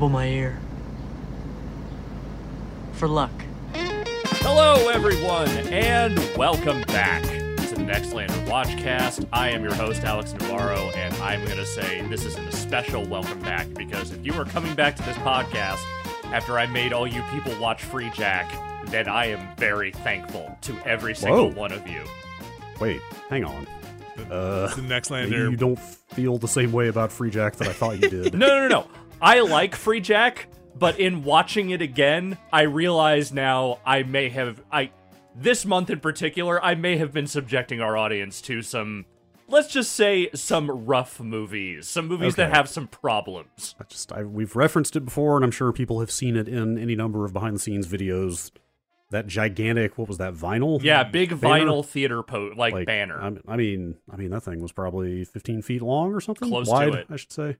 double my ear. For luck. Hello, everyone, and welcome back to the Nextlander Watchcast. I am your host, Alex Navarro, and I'm going to say this is a special welcome back, because if you are coming back to this podcast after I made all you people watch Freejack, then I am very thankful to every single one of you. Wait, hang on. The Nextlander. You don't feel the same way about Freejack that I thought you did. No. I like Freejack, but in watching it again, I realize now this month in particular, I may have been subjecting our audience to some, let's just say, some rough movies. Some movies that have some problems. We've referenced it before, and I'm sure people have seen it in any number of behind-the-scenes videos. That gigantic, what was that, vinyl? Yeah, big banner? Vinyl theater banner. I mean, that thing was probably 15 feet long or something? Close Wide, to it. I should say.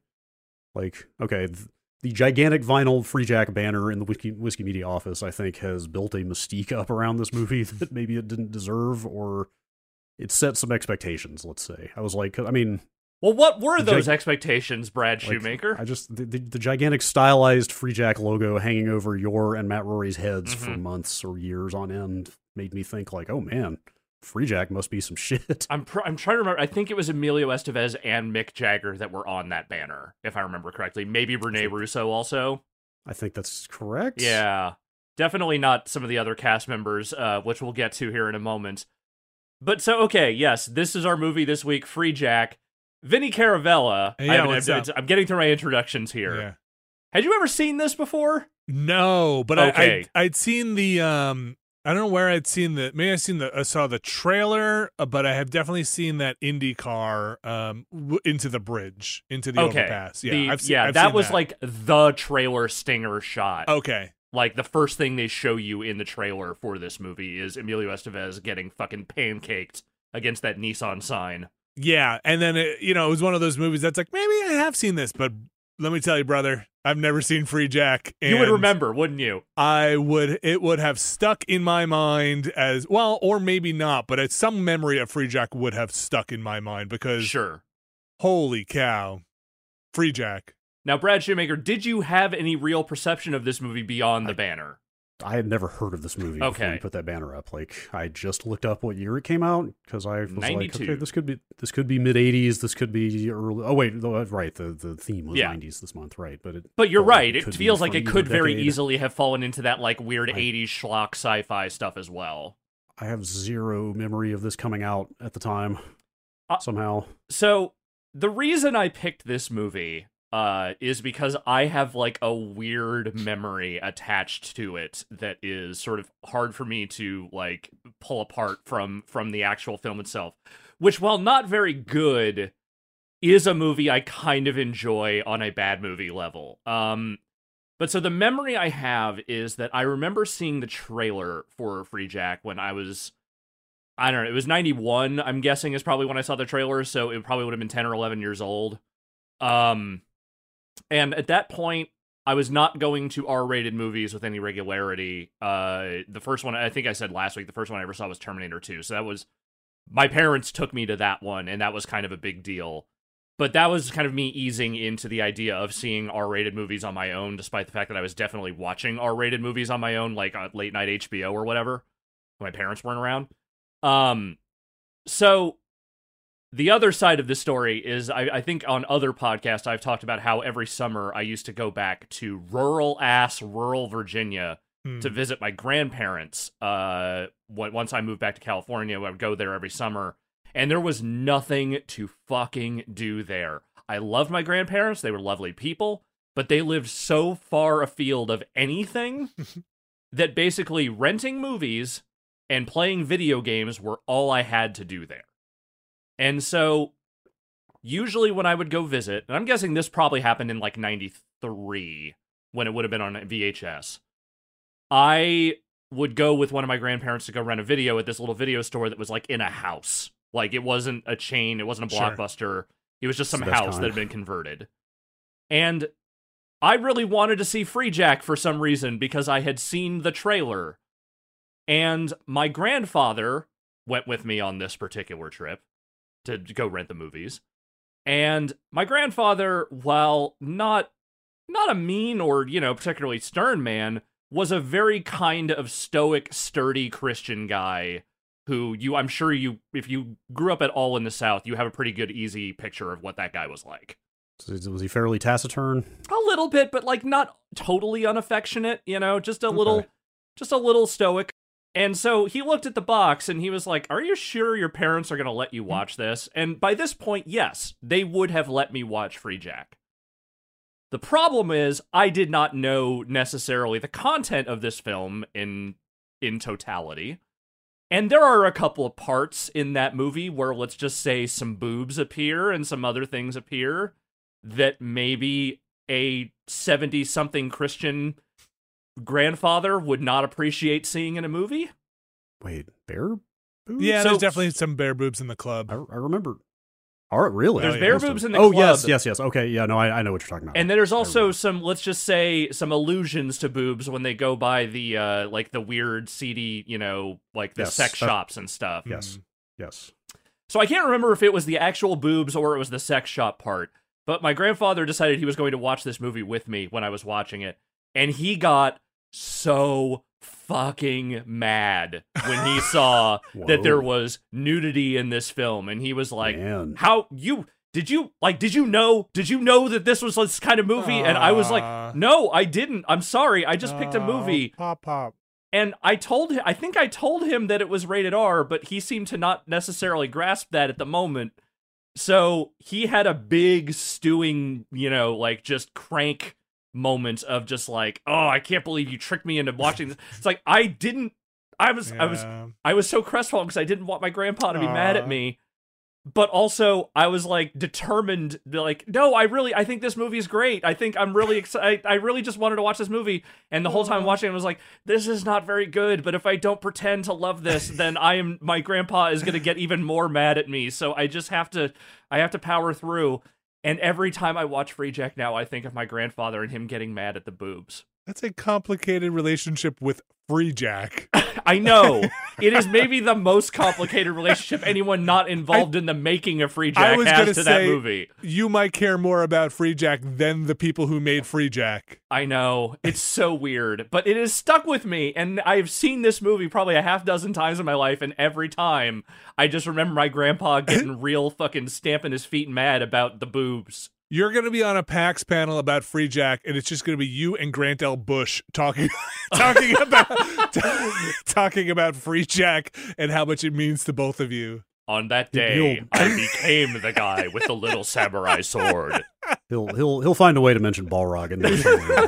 The gigantic vinyl Freejack banner in the Whiskey Media office, I think, has built a mystique up around this movie that maybe it didn't deserve, or it set some expectations, let's say. I was like, well, what were those expectations, Brad Shoemaker? The gigantic stylized Freejack logo hanging over your and Matt Rory's heads for months or years on end made me think, like, oh man, Freejack must be some shit. I'm trying to remember. I think it was Emilio Estevez and Mick Jagger that were on that banner, if I remember correctly. Maybe Rene Russo also. I think that's correct. Yeah. Definitely not some of the other cast members, which we'll get to here in a moment. But so, okay, yes, this is our movie this week, Freejack. Vinny Caravella. Yeah, I'm getting through my introductions here. Yeah. Had you ever seen this before? No, but okay. I'd seen the I don't know where I'd seen the. Maybe I saw the trailer, but I have definitely seen that IndyCar into the bridge, into the overpass. Yeah, I've seen that was like the trailer stinger shot. Okay, like the first thing they show you in the trailer for this movie is Emilio Estevez getting fucking pancaked against that Nissan sign. Yeah, and then it was one of those movies that's like, maybe I have seen this, but let me tell you, brother, I've never seen Freejack. You would remember, wouldn't you? I would. It would have stuck in my mind as well, or maybe not, but some memory of Freejack would have stuck in my mind because, sure, holy cow, Freejack. Now, Brad Shoemaker, did you have any real perception of this movie beyond the banner? I had never heard of this movie before you put that banner up. Like, I just looked up what year it came out, because I was 92. like, okay, this could be mid-'80s, this could be early... Oh, wait, right, the theme was 90s this month, right? But you're right, it feels like it could very easily have fallen into that, like, weird 80s schlock sci-fi stuff as well. I have zero memory of this coming out at the time, somehow. So, the reason I picked this movie... is because I have, like, a weird memory attached to it that is sort of hard for me to, like, pull apart from the actual film itself. Which, while not very good, is a movie I kind of enjoy on a bad movie level. But so the memory I have is that I remember seeing the trailer for Freejack when I was... I don't know, it was 91, I'm guessing, is probably when I saw the trailer, so it probably would have been 10 or 11 years old. And at that point, I was not going to R-rated movies with any regularity. The first one, I think I said last week, the first one I ever saw was Terminator 2. So that was, my parents took me to that one, and that was kind of a big deal. But that was kind of me easing into the idea of seeing R-rated movies on my own, despite the fact that I was definitely watching R-rated movies on my own, like late night HBO or whatever, when my parents weren't around. So... the other side of the story is, I think on other podcasts, I've talked about how every summer I used to go back to rural Virginia to visit my grandparents. Once I moved back to California, I would go there every summer, and there was nothing to fucking do there. I loved my grandparents. They were lovely people, but they lived so far afield of anything that basically renting movies and playing video games were all I had to do there. And so, usually when I would go visit, and I'm guessing this probably happened in like 93, when it would have been on VHS, I would go with one of my grandparents to go rent a video at this little video store that was like in a house. Like, it wasn't a chain, it wasn't a Blockbuster, Sure. It was just some house that had been converted. And I really wanted to see Freejack for some reason, because I had seen the trailer. And my grandfather went with me on this particular trip to go rent the movies. And my grandfather, while not not a mean or, particularly stern man, was a very kind of stoic, sturdy Christian guy who I'm sure if you grew up at all in the South, you have a pretty good, easy picture of what that guy was like. So was he fairly taciturn? A little bit, but like not totally unaffectionate, just a little stoic. And so he looked at the box and he was like, "Are you sure your parents are going to let you watch this?" And by this point, yes, they would have let me watch Freejack. The problem is I did not know necessarily the content of this film in totality. And there are a couple of parts in that movie where, let's just say, some boobs appear and some other things appear that maybe a 70-something Christian grandfather would not appreciate seeing in a movie. Wait, bear boobs? Yeah, there's definitely some bear boobs in the club. I remember. All right, really? There's bear boobs in the club. Oh, yes. Okay, yeah, no, I know what you're talking about. And then there's also some, let's just say, some allusions to boobs when they go by the, like, the weird, seedy, like the sex shops and stuff. Yes. So I can't remember if it was the actual boobs or it was the sex shop part, but my grandfather decided he was going to watch this movie with me when I was watching it, and he got so fucking mad when he saw that there was nudity in this film, and he was like, Man. Did you know that this was this kind of movie? And I was like, no, I didn't. I'm sorry. I just picked a movie. Pop. And I told him that it was rated R, but he seemed to not necessarily grasp that at the moment. So he had a big stewing, like just crank moment of just like, oh, I can't believe you tricked me into watching this. It's like, I was so crestfallen because I didn't want my grandpa to be mad at me. But also, I was like determined, like, no, I think this movie is great. I think I'm really excited. I really just wanted to watch this movie. And the whole time watching it, I was like, this is not very good. But if I don't pretend to love this, then my grandpa is going to get even more mad at me. So I have to power through. And every time I watch Freejack now, I think of my grandfather and him getting mad at the boobs. That's a complicated relationship with Freejack. I know. It is maybe the most complicated relationship anyone not involved in the making of Freejack has to that movie. You might care more about Freejack than the people who made Freejack. I know. It's so weird. But it has stuck with me, and I've seen this movie probably a half dozen times in my life, and every time I just remember my grandpa getting real fucking stamping his feet mad about the boobs. You're going to be on a PAX panel about Freejack, and it's just going to be you and Grant L. Bush talking about Freejack and how much it means to both of you. On that day, I became the guy with the little samurai sword. He'll find a way to mention Balrog in this.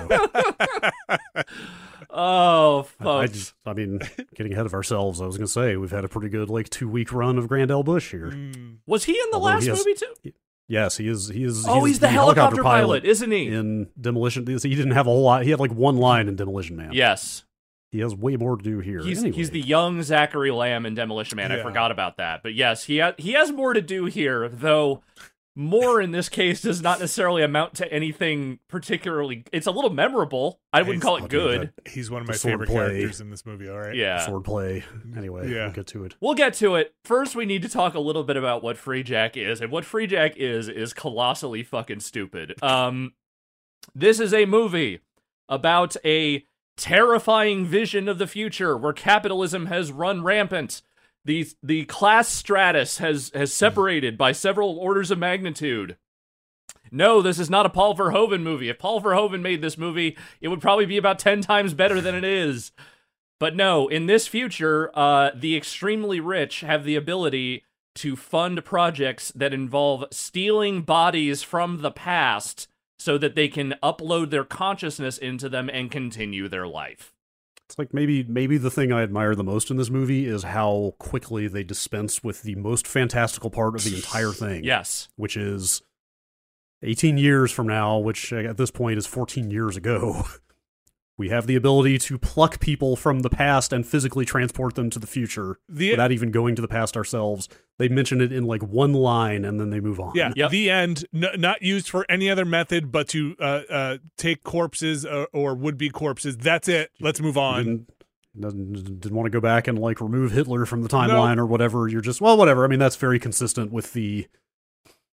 Oh, folks. I mean, getting ahead of ourselves, I was going to say, we've had a pretty good 2-week run of Grand L. Bush here. Was he in the last movie too? Yes, he is. He's the helicopter pilot, isn't he? In Demolition, he didn't have a whole lot. He had one line in Demolition Man. Yes. He has way more to do here. He's the young Zachary Lamb in Demolition Man. Yeah. I forgot about that. But yes, he has more to do here, though more in this case does not necessarily amount to anything particularly. It's a little memorable. I wouldn't call it good. He's one of my favorite characters in this movie, all right? Yeah. Swordplay. Anyway, we'll get to it. We'll get to it. First, we need to talk a little bit about what Freejack is. And what Freejack is colossally fucking stupid. This is a movie about a terrifying vision of the future where capitalism has run rampant. The class stratus has separated by several orders of magnitude. No, this is not a Paul Verhoeven movie. If Paul Verhoeven made this movie, it would probably be about 10 times better than it is. But no, in this future, the extremely rich have the ability to fund projects that involve stealing bodies from the past so that they can upload their consciousness into them and continue their life. It's like maybe the thing I admire the most in this movie is how quickly they dispense with the most fantastical part of the entire thing. Yes. Which is 18 years from now, which at this point is 14 years ago. We have the ability to pluck people from the past and physically transport them to the future without even going to the past ourselves. They mention it in one line and then they move on. Yeah, yep. The end, not used for any other method but to take corpses or would-be corpses. That's it. Let's move on. Didn't want to go back and remove Hitler from the timeline or whatever. You're just, well, whatever. I mean, that's very consistent with the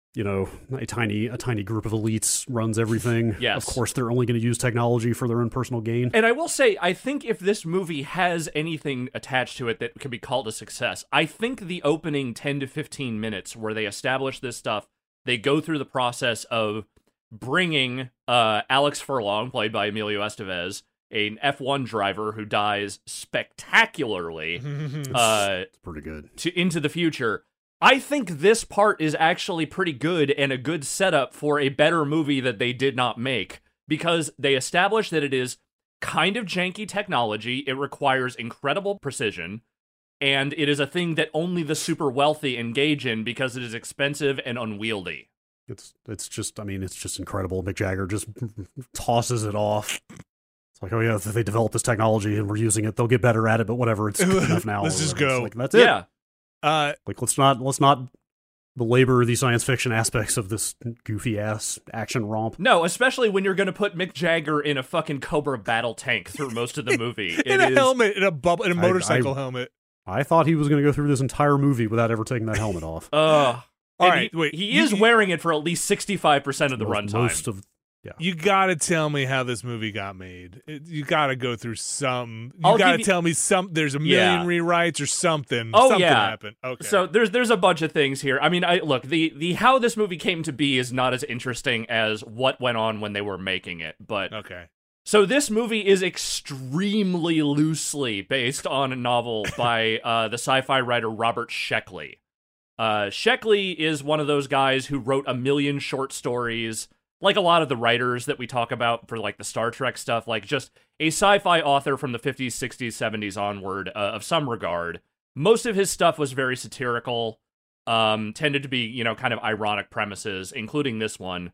a tiny group of elites runs everything. Yes. Of course, they're only going to use technology for their own personal gain. And I will say, I think if this movie has anything attached to it that can be called a success, I think the opening 10 to 15 minutes where they establish this stuff, they go through the process of bringing Alex Furlong, played by Emilio Estevez, an F1 driver who dies spectacularly. It's pretty good. Into the future. I think this part is actually pretty good and a good setup for a better movie that they did not make, because they establish that it is kind of janky technology, it requires incredible precision, and it is a thing that only the super wealthy engage in because it is expensive and unwieldy. It's just incredible. Mick Jagger just tosses it off. It's like, oh yeah, if they develop this technology and we're using it, they'll get better at it, but whatever, it's good enough now. Let's just go. Like, that's it. Yeah. Let's not belabor the science fiction aspects of this goofy ass action romp. No, especially when you're going to put Mick Jagger in a fucking Cobra battle tank through most of the movie. Helmet, in a motorcycle helmet. I thought he was going to go through this entire movie without ever taking that helmet off. All right, wait. He is wearing it for at least 65% of the runtime. Yeah. You gotta tell me how this movie got made. You gotta go through some. You gotta tell me there's a million rewrites or something. Oh, something yeah. happened. Okay. So there's a bunch of things here. I mean, look, the how this movie came to be is not as interesting as what went on when they were making it. But okay. So this movie is extremely loosely based on a novel by the sci-fi writer Robert Sheckley. Sheckley is one of those guys who wrote a million short stories. Like a lot of the writers that we talk about for like the Star Trek stuff, like just a sci-fi author from the 50s, 60s, 70s onward of some regard. Most of his stuff was very satirical, tended to be, kind of ironic premises, including this one.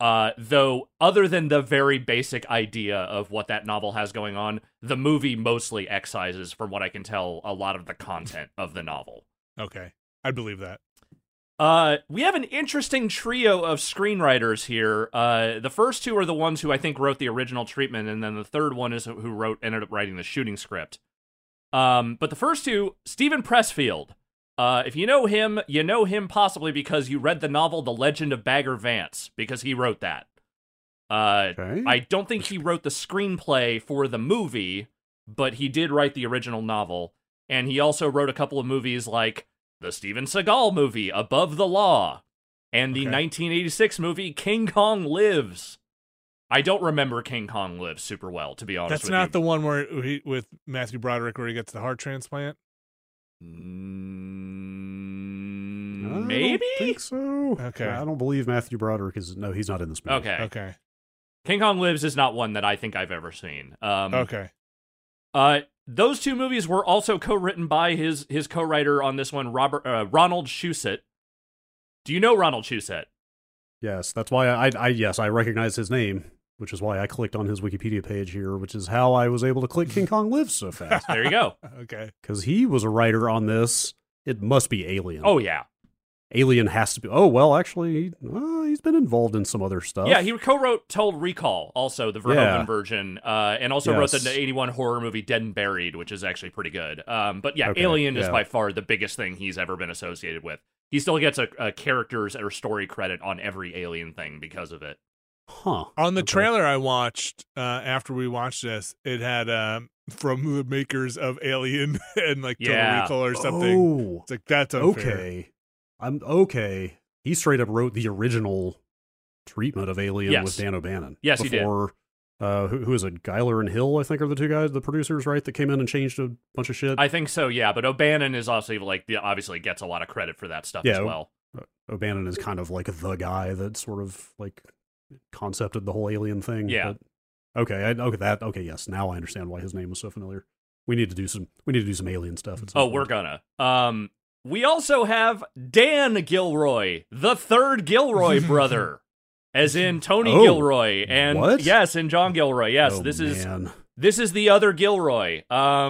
Though, other than the very basic idea of what that novel has going on, the movie mostly excises, from what I can tell, a lot of the content of the novel. Okay, I believe that. We have an interesting trio of screenwriters here. The first two are the ones who I think wrote the original treatment, and then the third one is who ended up writing the shooting script. But the first two, Stephen Pressfield. If you know him possibly because you read the novel The Legend of Bagger Vance, because he wrote that. Okay. I don't think he wrote the screenplay for the movie, but he did write the original novel, and he also wrote a couple of movies like the Steven Seagal movie, Above the Law, and the 1986 movie, King Kong Lives. I don't remember King Kong Lives super well, to be honest with you. That's not the one where with Matthew Broderick where he gets the heart transplant? Maybe? I don't think so. Okay. I don't believe Matthew Broderick is... No, he's not in this movie. Okay. King Kong Lives is not one that I think I've ever seen. Okay. Those two movies were also co-written by his co-writer on this one, Ronald Shusett. Do you know Ronald Shusett? Yes, that's why I recognize his name, which is why I clicked on his Wikipedia page here, which is how I was able to click King Kong Lives so fast. There you go. Okay. Because he was a writer on this. It must be Alien. Oh, yeah. Alien has to be... Oh, well, actually, he's been involved in some other stuff. Yeah, he co-wrote Total Recall, also, the Verhoeven version, and also wrote the 81 horror movie Dead and Buried, which is actually pretty good. But yeah, okay, Alien is by far the biggest thing he's ever been associated with. He still gets a characters or story credit on every Alien thing because of it. Huh. On the trailer I watched, after we watched this, it had from the makers of Alien and like Total Recall or something. Oh. It's like, that's unfair. Okay. Okay. He straight up wrote the original treatment of Alien with Dan O'Bannon. Yes, he did. Who is it? Geiler and Hill, I think, are the two guys, the producers, right? That came in and changed a bunch of shit. I think so, yeah. But O'Bannon is also obviously gets a lot of credit for that stuff as well. O'Bannon is kind of like the guy that sort of like concepted the whole Alien thing. Yeah. But, okay. Yes. Now I understand why his name was so familiar. We need to do some Alien stuff. We're gonna. We also have Dan Gilroy, the third Gilroy brother, as in Tony Gilroy, and what? Yes, and John Gilroy. Yes, this is the other Gilroy.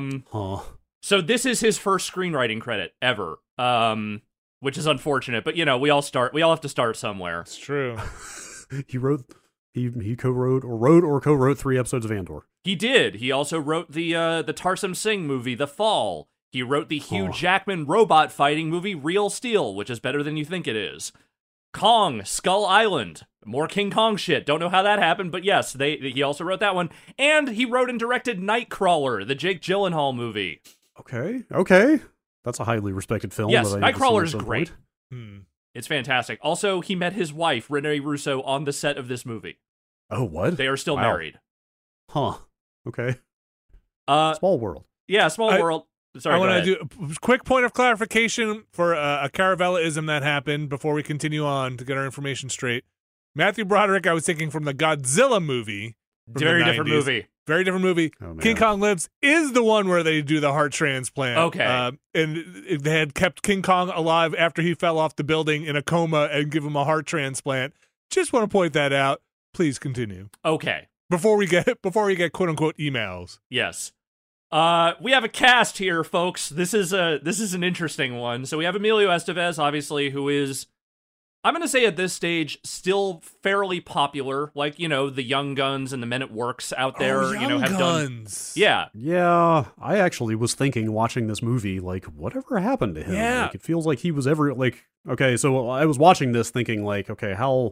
So this is his first screenwriting credit ever. Which is unfortunate, but we all have to start somewhere. It's true. He co-wrote or co-wrote 3 episodes of Andor. He did. He also wrote the Tarsem Singh movie, The Fall. He wrote the Hugh Jackman robot fighting movie, Real Steel, which is better than you think it is. Kong, Skull Island. More King Kong shit. Don't know how that happened, but yes, he also wrote that one. And he wrote and directed Nightcrawler, the Jake Gyllenhaal movie. Okay. That's a highly respected film. Yes, Nightcrawler is great. Hmm. It's fantastic. Also, he met his wife, Renee Russo, on the set of this movie. Oh, what? They are still married. Huh. Okay. Small world. Yeah, small world. Sorry, I want to do a quick point of clarification for a Caravella-ism that happened before we continue on to get our information straight. Matthew Broderick, I was thinking from the Godzilla movie. Very different movie. Very different movie. Oh, King Kong Lives is the one where they do the heart transplant. Okay. And they had kept King Kong alive after he fell off the building in a coma and give him a heart transplant. Just want to point that out. Please continue. Okay. Before we get quote unquote emails. Yes. We have a cast here, folks. This is an interesting one. So we have Emilio Estevez, obviously, who is, I'm going to say at this stage, still fairly popular. Like, the Young Guns and the Men at Works out there, have Guns. done. Yeah. Yeah. I actually was thinking watching this movie, like, whatever happened to him? Yeah. Like, it feels like he was okay, so I was watching this thinking, like, okay, how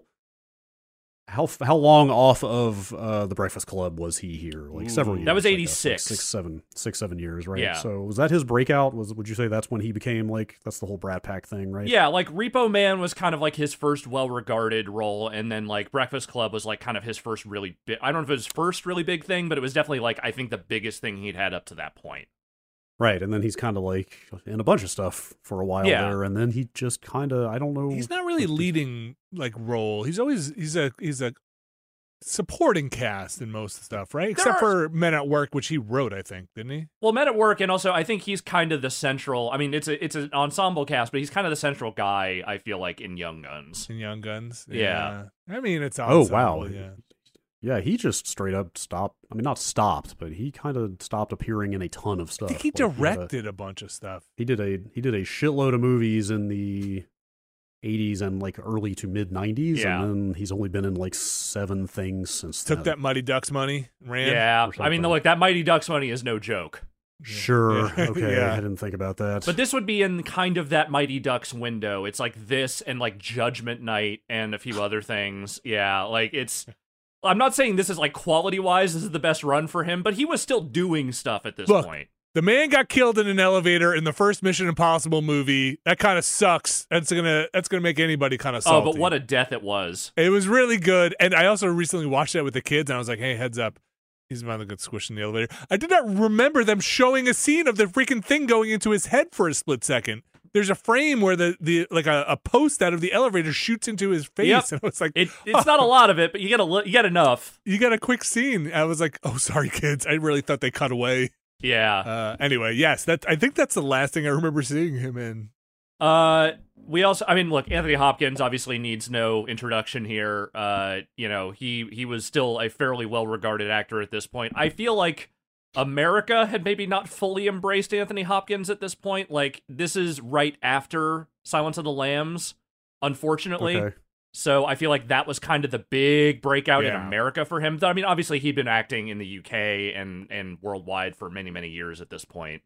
long off of The Breakfast Club was he here? Like several years. That was 86. Like 6-7 years, right? Yeah. So was that his breakout? Would you say that's when he became that's the whole Brat Pack thing, right? Yeah, like Repo Man was kind of like his first well-regarded role, and then like Breakfast Club was like kind of his first really big, I don't know if it was his first really big thing, but it was definitely like, I think the biggest thing he'd had up to that point. Right, and then he's kind of like in a bunch of stuff for a while there, and then he just kind of, I don't know. He's not really leading role. He's a supporting cast in most stuff, right? Except for Men at Work, which he wrote, I think, didn't he? Well, Men at Work, and also I think he's kind of the central. I mean, it's an ensemble cast, but he's kind of the central guy. I feel like in Young Guns. In Young Guns, yeah. I mean, it's ensemble, wow, yeah. Yeah, he just straight up stopped. I mean, not stopped, but he kind of stopped appearing in a ton of stuff. I think he directed a bunch of stuff. He did a shitload of movies in the 80s and early to mid 90s, and then he's only been in 7 things since Took that Mighty Ducks money, ran. Yeah, I mean, that Mighty Ducks money is no joke. Sure. Yeah. Okay. Yeah. I didn't think about that. But this would be in kind of that Mighty Ducks window. It's like this and Judgment Night and a few other things. Yeah, it's. I'm not saying this is quality-wise, this is the best run for him, but he was still doing stuff at this point. The man got killed in an elevator in the first Mission Impossible movie. That kind of sucks. That's gonna make anybody kind of salty. Oh, but what a death it was. It was really good. And I also recently watched that with the kids, and I was like, hey, heads up. He's about to get squished in the elevator. I did not remember them showing a scene of the freaking thing going into his head for a split second. There's a frame where a post out of the elevator shoots into his face, yep. and it's like it's not a lot of it, but you get enough. You got a quick scene. I was like, oh, sorry, kids. I really thought they cut away. Yeah. Anyway, yes, I think that's the last thing I remember seeing him in. We also, I mean, look, Anthony Hopkins obviously needs no introduction here. He was still a fairly well-regarded actor at this point. I feel like America had maybe not fully embraced Anthony Hopkins at this point. This is right after Silence of the Lambs, unfortunately. Okay. So I feel like that was kind of the big breakout in America for him. I mean, obviously he'd been acting in the UK and worldwide for many, many years at this point.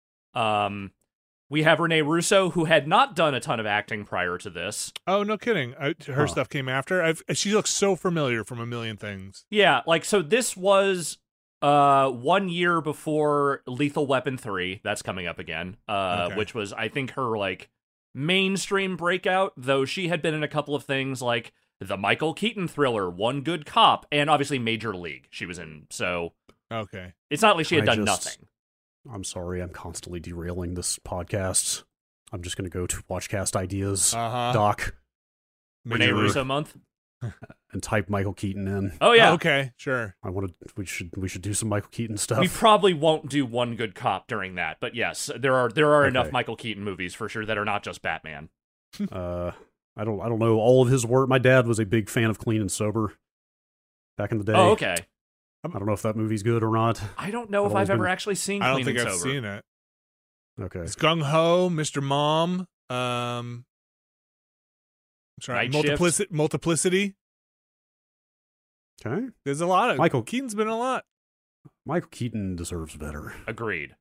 We have Renee Russo, who had not done a ton of acting prior to this. Oh, no kidding. Her stuff came after. She looks so familiar from a million things. Yeah, so this was 1 year before Lethal Weapon 3. That's coming up again, which was, I think, her, mainstream breakout, though she had been in a couple of things like the Michael Keaton thriller, One Good Cop, and obviously Major League she was in, so... Okay. It's not like she had done nothing. I'm sorry, I'm constantly derailing this podcast. I'm just going to go to Watchcast Ideas, Doc. Renee Russo month? And type Michael Keaton in. Oh yeah. Okay, sure. We should do some Michael Keaton stuff. We probably won't do One Good Cop during that, but yes, there are enough Michael Keaton movies for sure that are not just Batman. I don't know all of his work. My dad was a big fan of Clean and Sober back in the day. Oh, okay. I don't know if that movie's good or not. I don't know if I've ever actually seen Clean and Sober. I don't think I've seen it. Okay. It's Gung Ho, Mr. Mom, I'm sorry, Multiplicity. Okay. There's a lot of Michael Keaton's been a lot. Michael Keaton deserves better. Agreed.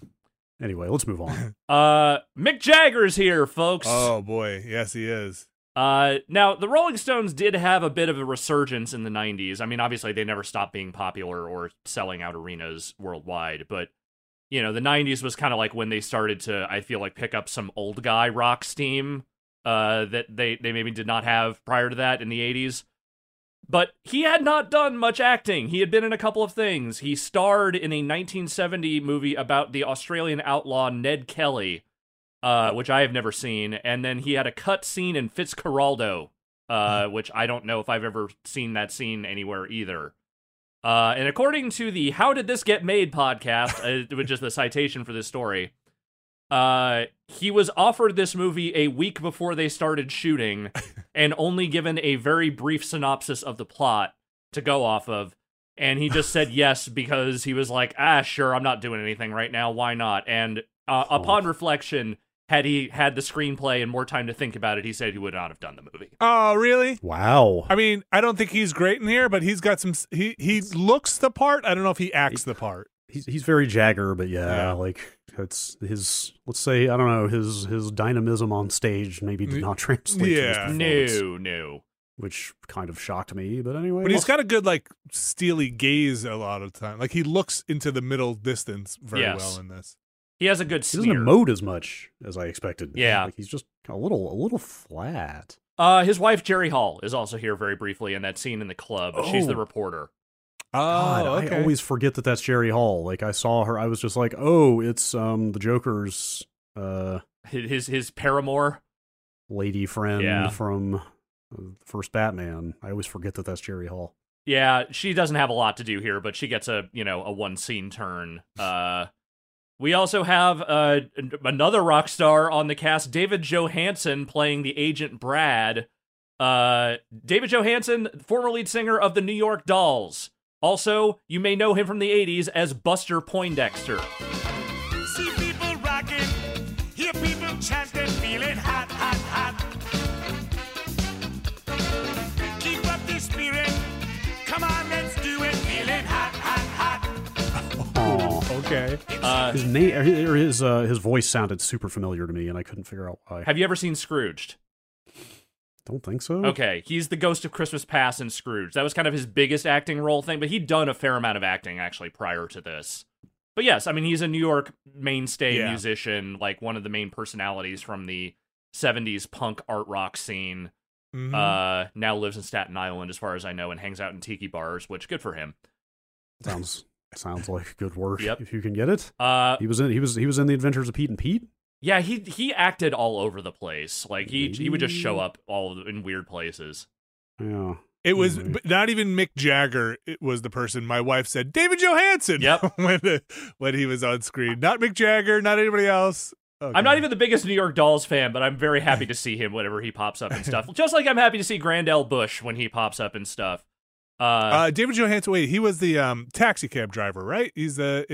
Anyway, let's move on. Mick Jagger's here, folks. Oh boy, yes he is. Now, the Rolling Stones did have a bit of a resurgence in the 90s. I mean, obviously, they never stopped being popular or selling out arenas worldwide, but, the 90s was kind of like when they started to, I feel like, pick up some old guy rock steam that they maybe did not have prior to that in the 80s. But he had not done much acting. He had been in a couple of things. He starred in a 1970 movie about the Australian outlaw Ned Kelly, which I have never seen, and then he had a cut scene in Fitzcarraldo, which I don't know if I've ever seen that scene anywhere either. And according to the How Did This Get Made podcast, which is the citation for this story, he was offered this movie a week before they started shooting, and only given a very brief synopsis of the plot to go off of, and he just said yes because he was like, sure, I'm not doing anything right now, why not? And upon reflection, had he had the screenplay and more time to think about it, he said he would not have done the movie. Oh, really? Wow. I mean, I don't think he's great in here, but he's got some. He looks the part. I don't know if he acts the part. He's very Jagger, but like it's his. Let's say I don't know his dynamism on stage maybe did not translate. Yeah, to his no. Which kind of shocked me, but anyway. But he's got a good like steely gaze a lot of the time. Like he looks into the middle distance very well in this. He has a good sneer. He doesn't emote as much as I expected. Yeah. Like he's just a little flat. His wife, Jerry Hall, is also here very briefly in that scene in the club. She's the reporter. God, okay. I always forget that that's Jerry Hall. Like I saw her, I was just like, oh, it's the Joker's his paramour, lady friend from first Batman. I always forget that that's Jerry Hall. Yeah, she doesn't have a lot to do here, but she gets a one scene turn. We also have another rock star on the cast, David Johansen, playing the agent Brad. David Johansen, former lead singer of the New York Dolls. Also, you may know him from the 80s as Buster Poindexter. See people rocking, hear people chanting, feeling hot, hot, hot. Keep up the spirit, come on, let's do it, feeling hot, hot, hot. Oh, okay. His name or his voice sounded super familiar to me, and I couldn't figure out why. Have you ever seen Scrooged? Don't think so. Okay, he's the ghost of Christmas Past in Scrooge. That was kind of his biggest acting role thing, but he'd done a fair amount of acting actually prior to this. But yes, I mean, he's a New York mainstay musician, like one of the main personalities from the 70s punk art rock scene. Mm-hmm. Now lives in Staten Island, as far as I know, and hangs out in tiki bars, which good for him. Sounds like good work. Yep. If you can get it. He was in the Adventures of Pete and Pete. Yeah, he acted all over the place. Like he would just show up all in weird places. Yeah. It was not even Mick Jagger. It was the person my wife said, David Johansen. Yep. when he was on screen, not Mick Jagger, not anybody else. Okay. I'm not even the biggest New York Dolls fan, but I'm very happy to see him whenever he pops up and stuff. Just like I'm happy to see Grandel Bush when he pops up and stuff. David Johansen. Wait, he was the taxi cab driver, right? He's the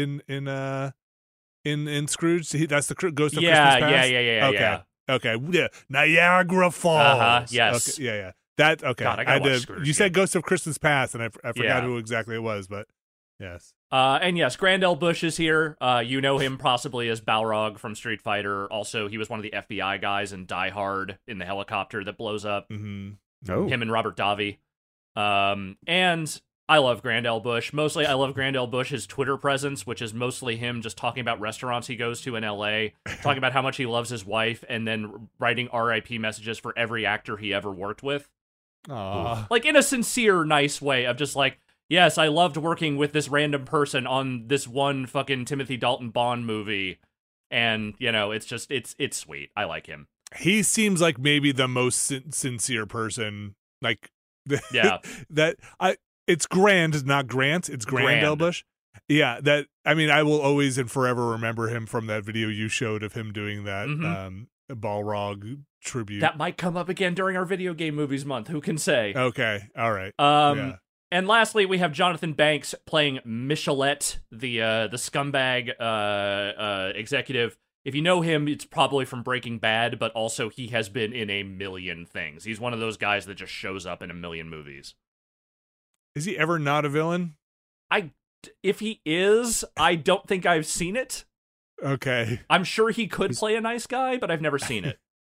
in Scrooge. That's the ghost of Christmas Past. Yeah. Okay. Yeah. Niagara Falls. Yes. Okay. Yeah. That okay. God, I gotta watch Scrooge you said Ghost of Christmas Past, and I forgot Yeah. who exactly it was, but yes. And yes, Grandel Bush is here. You know him possibly as Balrog from Street Fighter. Also, he was one of the FBI guys in Die Hard in the helicopter that blows up. Mm-hmm. Oh. Him and Robert Davi. And I love Grandel Bush. Mostly, I love Grandel Bush's Twitter presence, which is mostly him just talking about restaurants he goes to in L.A., talking about how much he loves his wife, and then writing R.I.P. messages for every actor he ever worked with. Aww. Like, in a sincere, nice way of just like, yes, I loved working with this random person on this one fucking Timothy Dalton Bond movie. And, it's just, it's sweet. I like him. He seems like maybe the most sincere person. Like, Yeah. It's Grand, not Grant. It's Grandel Bush. Yeah, I will always and forever remember him from that video you showed of him doing that Balrog tribute. That might come up again during our video game movies month. Who can say? Okay, all right. And lastly, we have Jonathan Banks playing Michelet, the scumbag executive. If you know him, it's probably from Breaking Bad, but also he has been in a million things. He's one of those guys that just shows up in a million movies. Is he ever not a villain? If he is, I don't think I've seen it. Okay. I'm sure he could play a nice guy, but I've never seen it.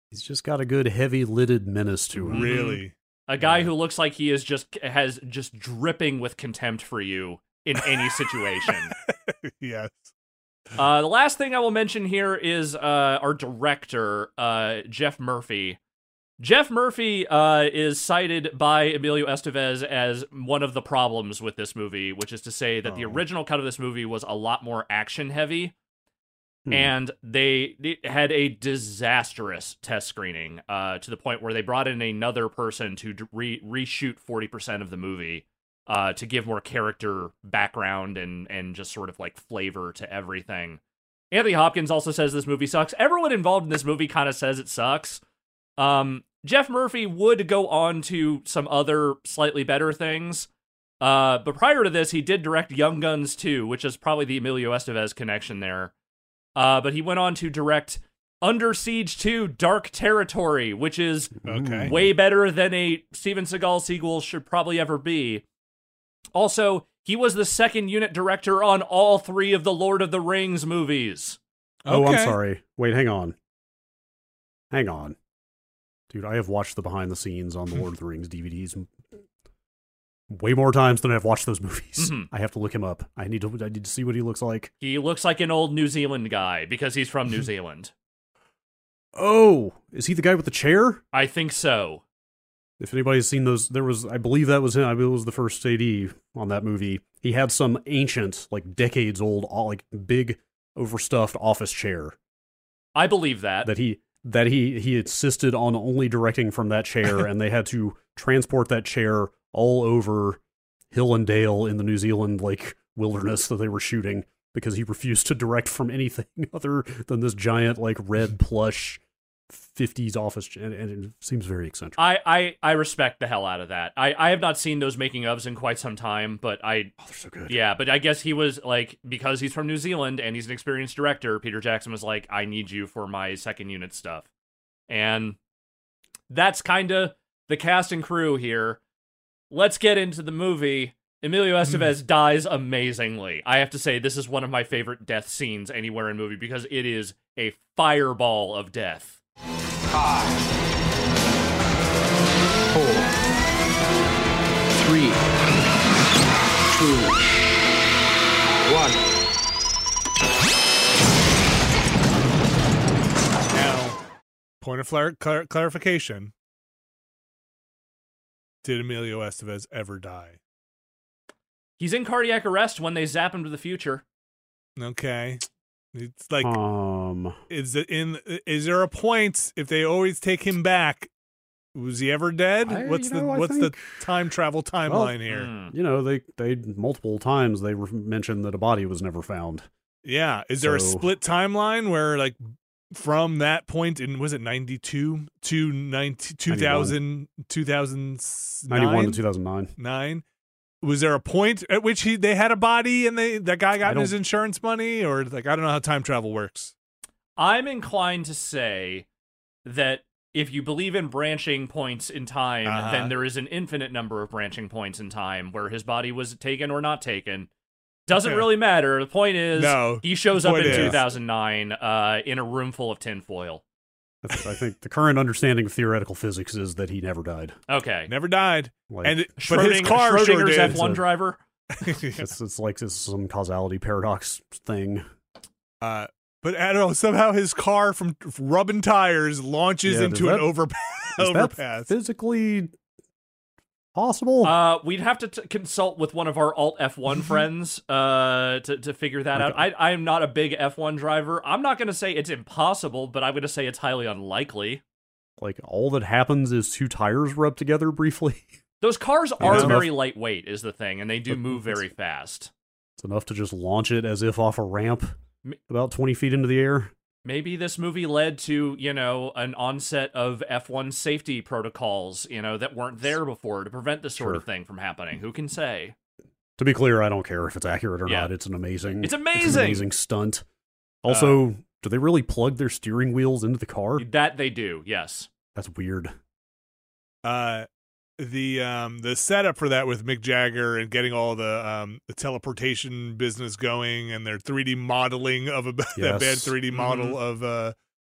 He's just got a good heavy-lidded menace to him. Really. A guy who looks like he is has dripping with contempt for you in any situation. Yes. The last thing I will mention here is our director, Jeff Murphy. Jeff Murphy is cited by Emilio Estevez as one of the problems with this movie, which is to say that the original cut of this movie was a lot more action-heavy, and they had a disastrous test screening to the point where they brought in another person to reshoot 40% of the movie to give more character background and just sort of like flavor to everything. Anthony Hopkins also says this movie sucks. Everyone involved in this movie kind of says it sucks. Jeff Murphy would go on to some other slightly better things, but prior to this, he did direct Young Guns 2, which is probably the Emilio Estevez connection there. But he went on to direct Under Siege 2, Dark Territory, which is way better than a Steven Seagal sequel should probably ever be. Also, he was the second unit director on all 3 of the Lord of the Rings movies. Oh, I'm sorry. Wait, hang on. Dude, I have watched the behind the scenes on the Lord of the Rings DVDs way more times than I've watched those movies. I have to look him up. I need to see what he looks like. He looks like an old New Zealand guy because he's from New Zealand. Oh, is he the guy with the chair? I think so. If anybody's seen those, I believe that was him. I believe it was the first AD on that movie. He had some ancient, like decades old, like big overstuffed office chair. I believe that he insisted on only directing from that chair, and they had to transport that chair all over hill and dale in the New Zealand like wilderness that they were shooting because he refused to direct from anything other than this giant like red plush 50s office, and it seems very eccentric. I respect the hell out of that. I have not seen those making ofs in quite some time, but they're so good. Yeah, but I guess he was like, because he's from New Zealand and he's an experienced director, Peter Jackson was like, I need you for my second unit stuff. And that's kind of the cast and crew here. Let's get into the movie. Emilio Estevez dies amazingly. I have to say, this is one of my favorite death scenes anywhere in movie because it is a fireball of death. 5, 4, 3, 2, 1. Now, point of clarification. Did Emilio Estevez ever die? He's in cardiac arrest when they zap him to the future. Okay. It's like, is there a point if they always take him back? Was he ever dead? What's the time travel timeline here? You know, they multiple times they mentioned that a body was never found. Yeah, is there a split timeline where like from that point in, was it 92 to 2000, 91 to 2009? Was there a point at which they had a body and that guy got his insurance money, or like I don't know how time travel works? I'm inclined to say that if you believe in branching points in time, then there is an infinite number of branching points in time where his body was taken or not taken. Doesn't really matter. The point is, he shows up in 2009 in a room full of tinfoil. I think the current understanding of theoretical physics is that he never died. Okay. Never died. Like, but his car Schrodinger's sure did. F1 driver? It's like this some causality paradox thing. But I don't know, somehow his car from rubbing tires launches into an overpass. Is that physically possible? We'd have to consult with one of our alt F1 friends to figure that out. I am not a big F1 driver. I'm not going to say it's impossible, but I'm going to say it's highly unlikely. Like, all that happens is 2 tires rub together briefly. Those cars are very lightweight, is the thing, and they do move very fast. It's enough to just launch it as if off a ramp about 20 feet into the air. Maybe this movie led to, an onset of F1 safety protocols, that weren't there before to prevent this sort of thing from happening. Who can say? To be clear, I don't care if it's accurate or not. It's an amazing stunt. Also, do they really plug their steering wheels into the car? That they do, yes. That's weird. The setup for that with Mick Jagger and getting all the teleportation business going, and their 3D modeling of that bad 3D model of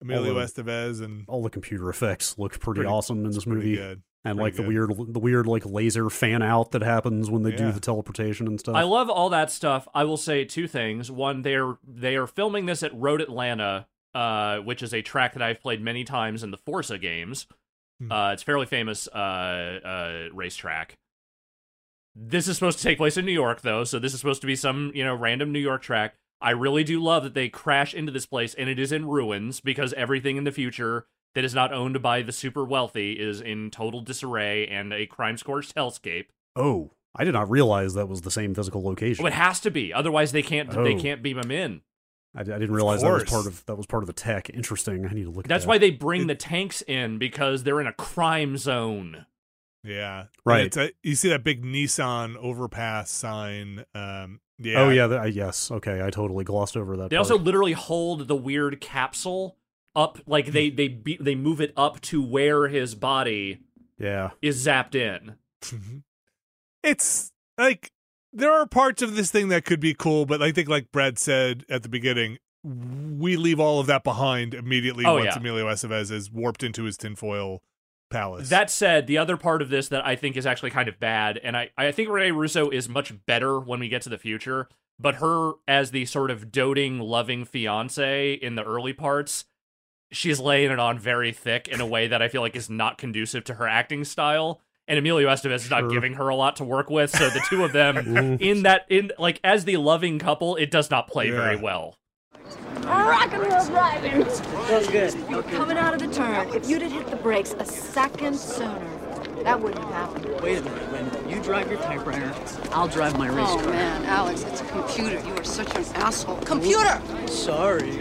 Emilio Estevez and all the computer effects look pretty Pretty- awesome in this pretty movie. good. And Pretty like good. the weird like laser fan out that happens when they do Yeah. the teleportation and stuff. I love all that stuff. I will say two things. One, they are filming this at Road Atlanta, which is a track that I've played many times in the Forza games. It's a fairly famous racetrack. This is supposed to take place in New York, though, so this is supposed to be some, random New York track. I really do love that they crash into this place, and it is in ruins, because everything in the future that is not owned by the super wealthy is in total disarray and a crime-scorched hellscape. Oh, I did not realize that was the same physical location. Oh, it has to be, otherwise they can't beam him in. I didn't realize that was course. part of the tech. Interesting. I need to look. That's at why they bring the tanks in, because they're in a crime zone. Yeah. Right. And you see that big Nissan overpass sign. Yeah. Oh yeah. Yes. Okay. I totally glossed over that. They part. also literally hold the weird capsule up, like they move it up to where his body Yeah. is zapped in. It's like there are parts of this thing that could be cool, but I think, like Brad said at the beginning, we leave all of that behind immediately Oh, once yeah. Emilio Estevez is warped into his tinfoil palace. That said, the other part of this that I think is actually kind of bad, and I think Renee Russo is much better when we get to the future, but her as the sort of doting, loving fiance in the early parts, she's laying it on very thick in a way that I feel like is not conducive to her acting style. And Emilio Estevez is not giving her a lot to work with, so the two of them as the loving couple, it does not play very well. Rock and roll driving. Feels good. You were coming out of the turn. If you'd have hit the brakes a second sooner, that wouldn't have happened. Wait a minute. When you drive your typewriter, I'll drive my race Oh car. man, Alex, it's a computer. You are such an asshole. Computer! Sorry.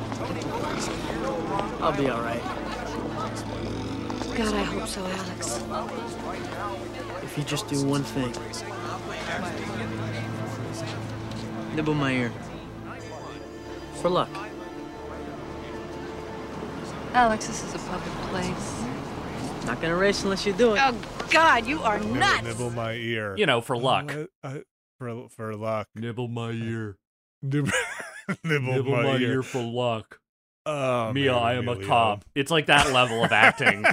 I'll be all right. God, I hope so, Alex. If you just do one thing. Nibble my ear. For luck. Alex, this is a public place. Not gonna race unless you do it. Oh God, you are nuts! Nibble my ear. For luck. For luck. Nibble my ear. Nibble my ear. for luck. Oh, Mia, man, I am a Emilio. cop. It's like that level of acting.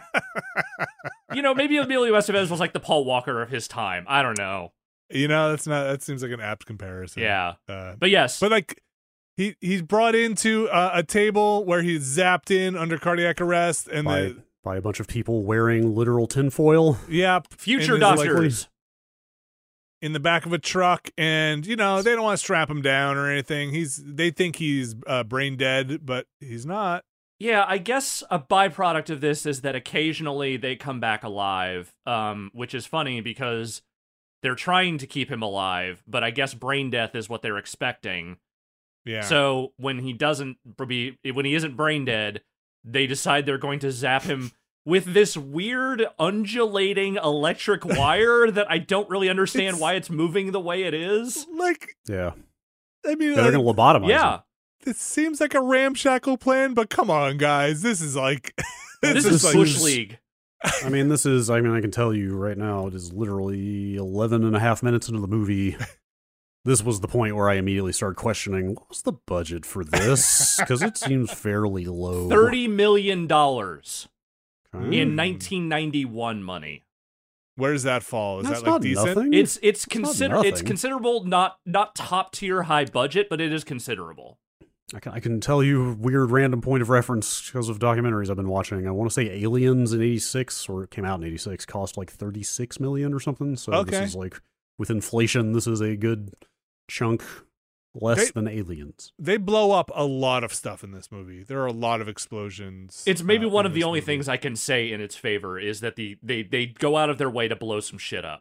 Maybe Emilio Estevez was like the Paul Walker of his time. I don't know. That seems like an apt comparison. Yeah. But But yes. like he's brought into a table where he's zapped in under cardiac arrest and by a bunch of people wearing literal tinfoil. Future and there's, doctors. in the back of a truck, and they don't want to strap him down or anything. They think he's brain dead, but he's not. Yeah, I guess a byproduct of this is that occasionally they come back alive, which is funny because they're trying to keep him alive, but I guess brain death is what they're expecting. Yeah. So when he isn't brain dead, they decide they're going to zap him with this weird undulating electric wire that I don't really understand why it's moving the way it is. Yeah. I mean, They're going to lobotomize Yeah. him. this seems like a ramshackle plan, but come on, guys, this is like This is like- Bush League. I can tell you right now, it is literally 11 and a half minutes into the movie. This was the point where I immediately started questioning, what was the budget for this? Because it seems fairly low. $30 million in Okay. 1991 money. Where does that fall? Is That's that like not decent? nothing. It's not nothing. considerable, not top tier high budget, but it is considerable. I can tell you weird random point of reference because of documentaries I've been watching. I want to say Aliens in 86, or it came out in 86, cost like 36 million or something. So Okay. this is like, with inflation, this is a good chunk less than Aliens. They blow up a lot of stuff in this movie. There are a lot of explosions. It's maybe one in of the this only movie. things I can say in its favor is that they go out of their way to blow some shit up.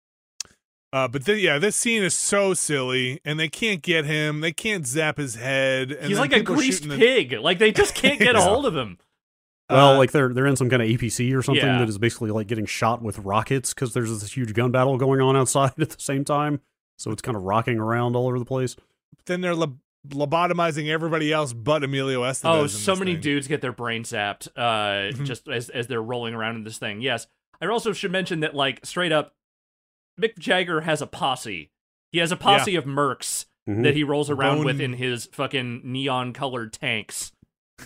But this scene is so silly, and they can't get him. They can't zap his head. And He's then like a people greased shooting pig. Like they just can't get a Yeah. hold of him. Well, like they're in some kind of APC or something Yeah. that is basically like getting shot with rockets because there's this huge gun battle going on outside at the same time. So it's kind of rocking around all over the place. Then they're lobotomizing everybody else but Emilio Estevez. Oh, in so this many thing. dudes get their brain zapped just as they're rolling around in this thing. Yes. I also should mention that, like, straight up, Mick Jagger has a posse. He has a posse of mercs Mhm. that he rolls around Bone- with in his fucking neon-colored tanks.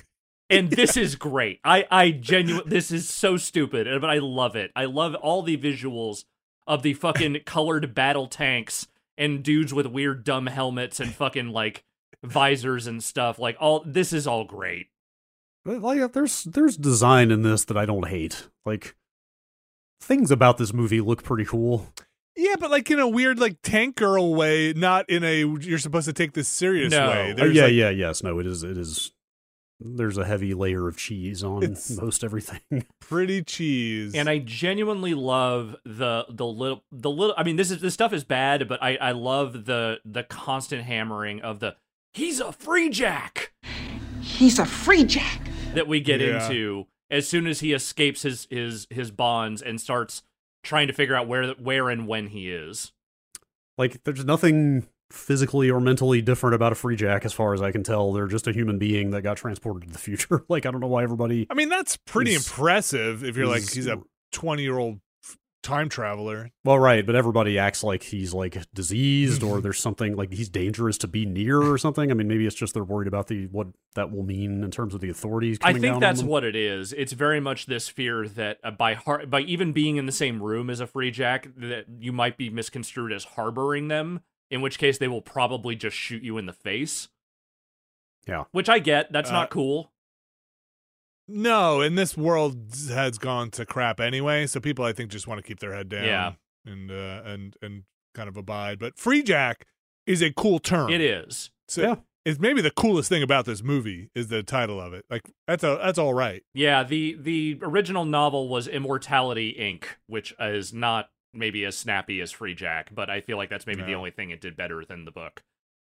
And this is great. I genuinely, this is so stupid, but I love it. I love all the visuals of the fucking colored battle tanks and dudes with weird dumb helmets and fucking like visors and stuff. Like this is all great. Like there's design in this that I don't hate. Like things about this movie look pretty cool. Yeah, but like in a weird like tank girl way, not in a you're supposed to take this serious way. Yes, no, it is. There's a heavy layer of cheese on most everything. Pretty cheese. And I genuinely love the little I mean this stuff is bad, but I love the constant hammering of he's a free jack. He's a free jack. That we get into as soon as he escapes his bonds and starts trying to figure out where and when he is. Like there's nothing physically or mentally different about a free jack as far as I can tell. They're just a human being that got transported to the future. Like I don't know why everybody. I mean that's pretty impressive if you're like he's a 20-year-old time traveler. Well, right, but everybody acts like he's like diseased or there's something like he's dangerous to be near or something. I mean, maybe it's just they're worried about what that will mean in terms of the authorities coming down on them. I think that's what it is. It's very much this fear that by even being in the same room as a free jack, that you might be misconstrued as harboring them, in which case they will probably just shoot you in the face. Yeah. Which I get. That's not cool. No, and this world has gone to crap anyway, so people I think just want to keep their head down and kind of abide. But free jack is a cool term. It is. So it's maybe the coolest thing about this movie is the title of it. Like that's all right. Yeah, the original novel was Immortality Inc., which is not maybe as snappy as Free Jack, but I feel like that's maybe the only thing it did better than the book.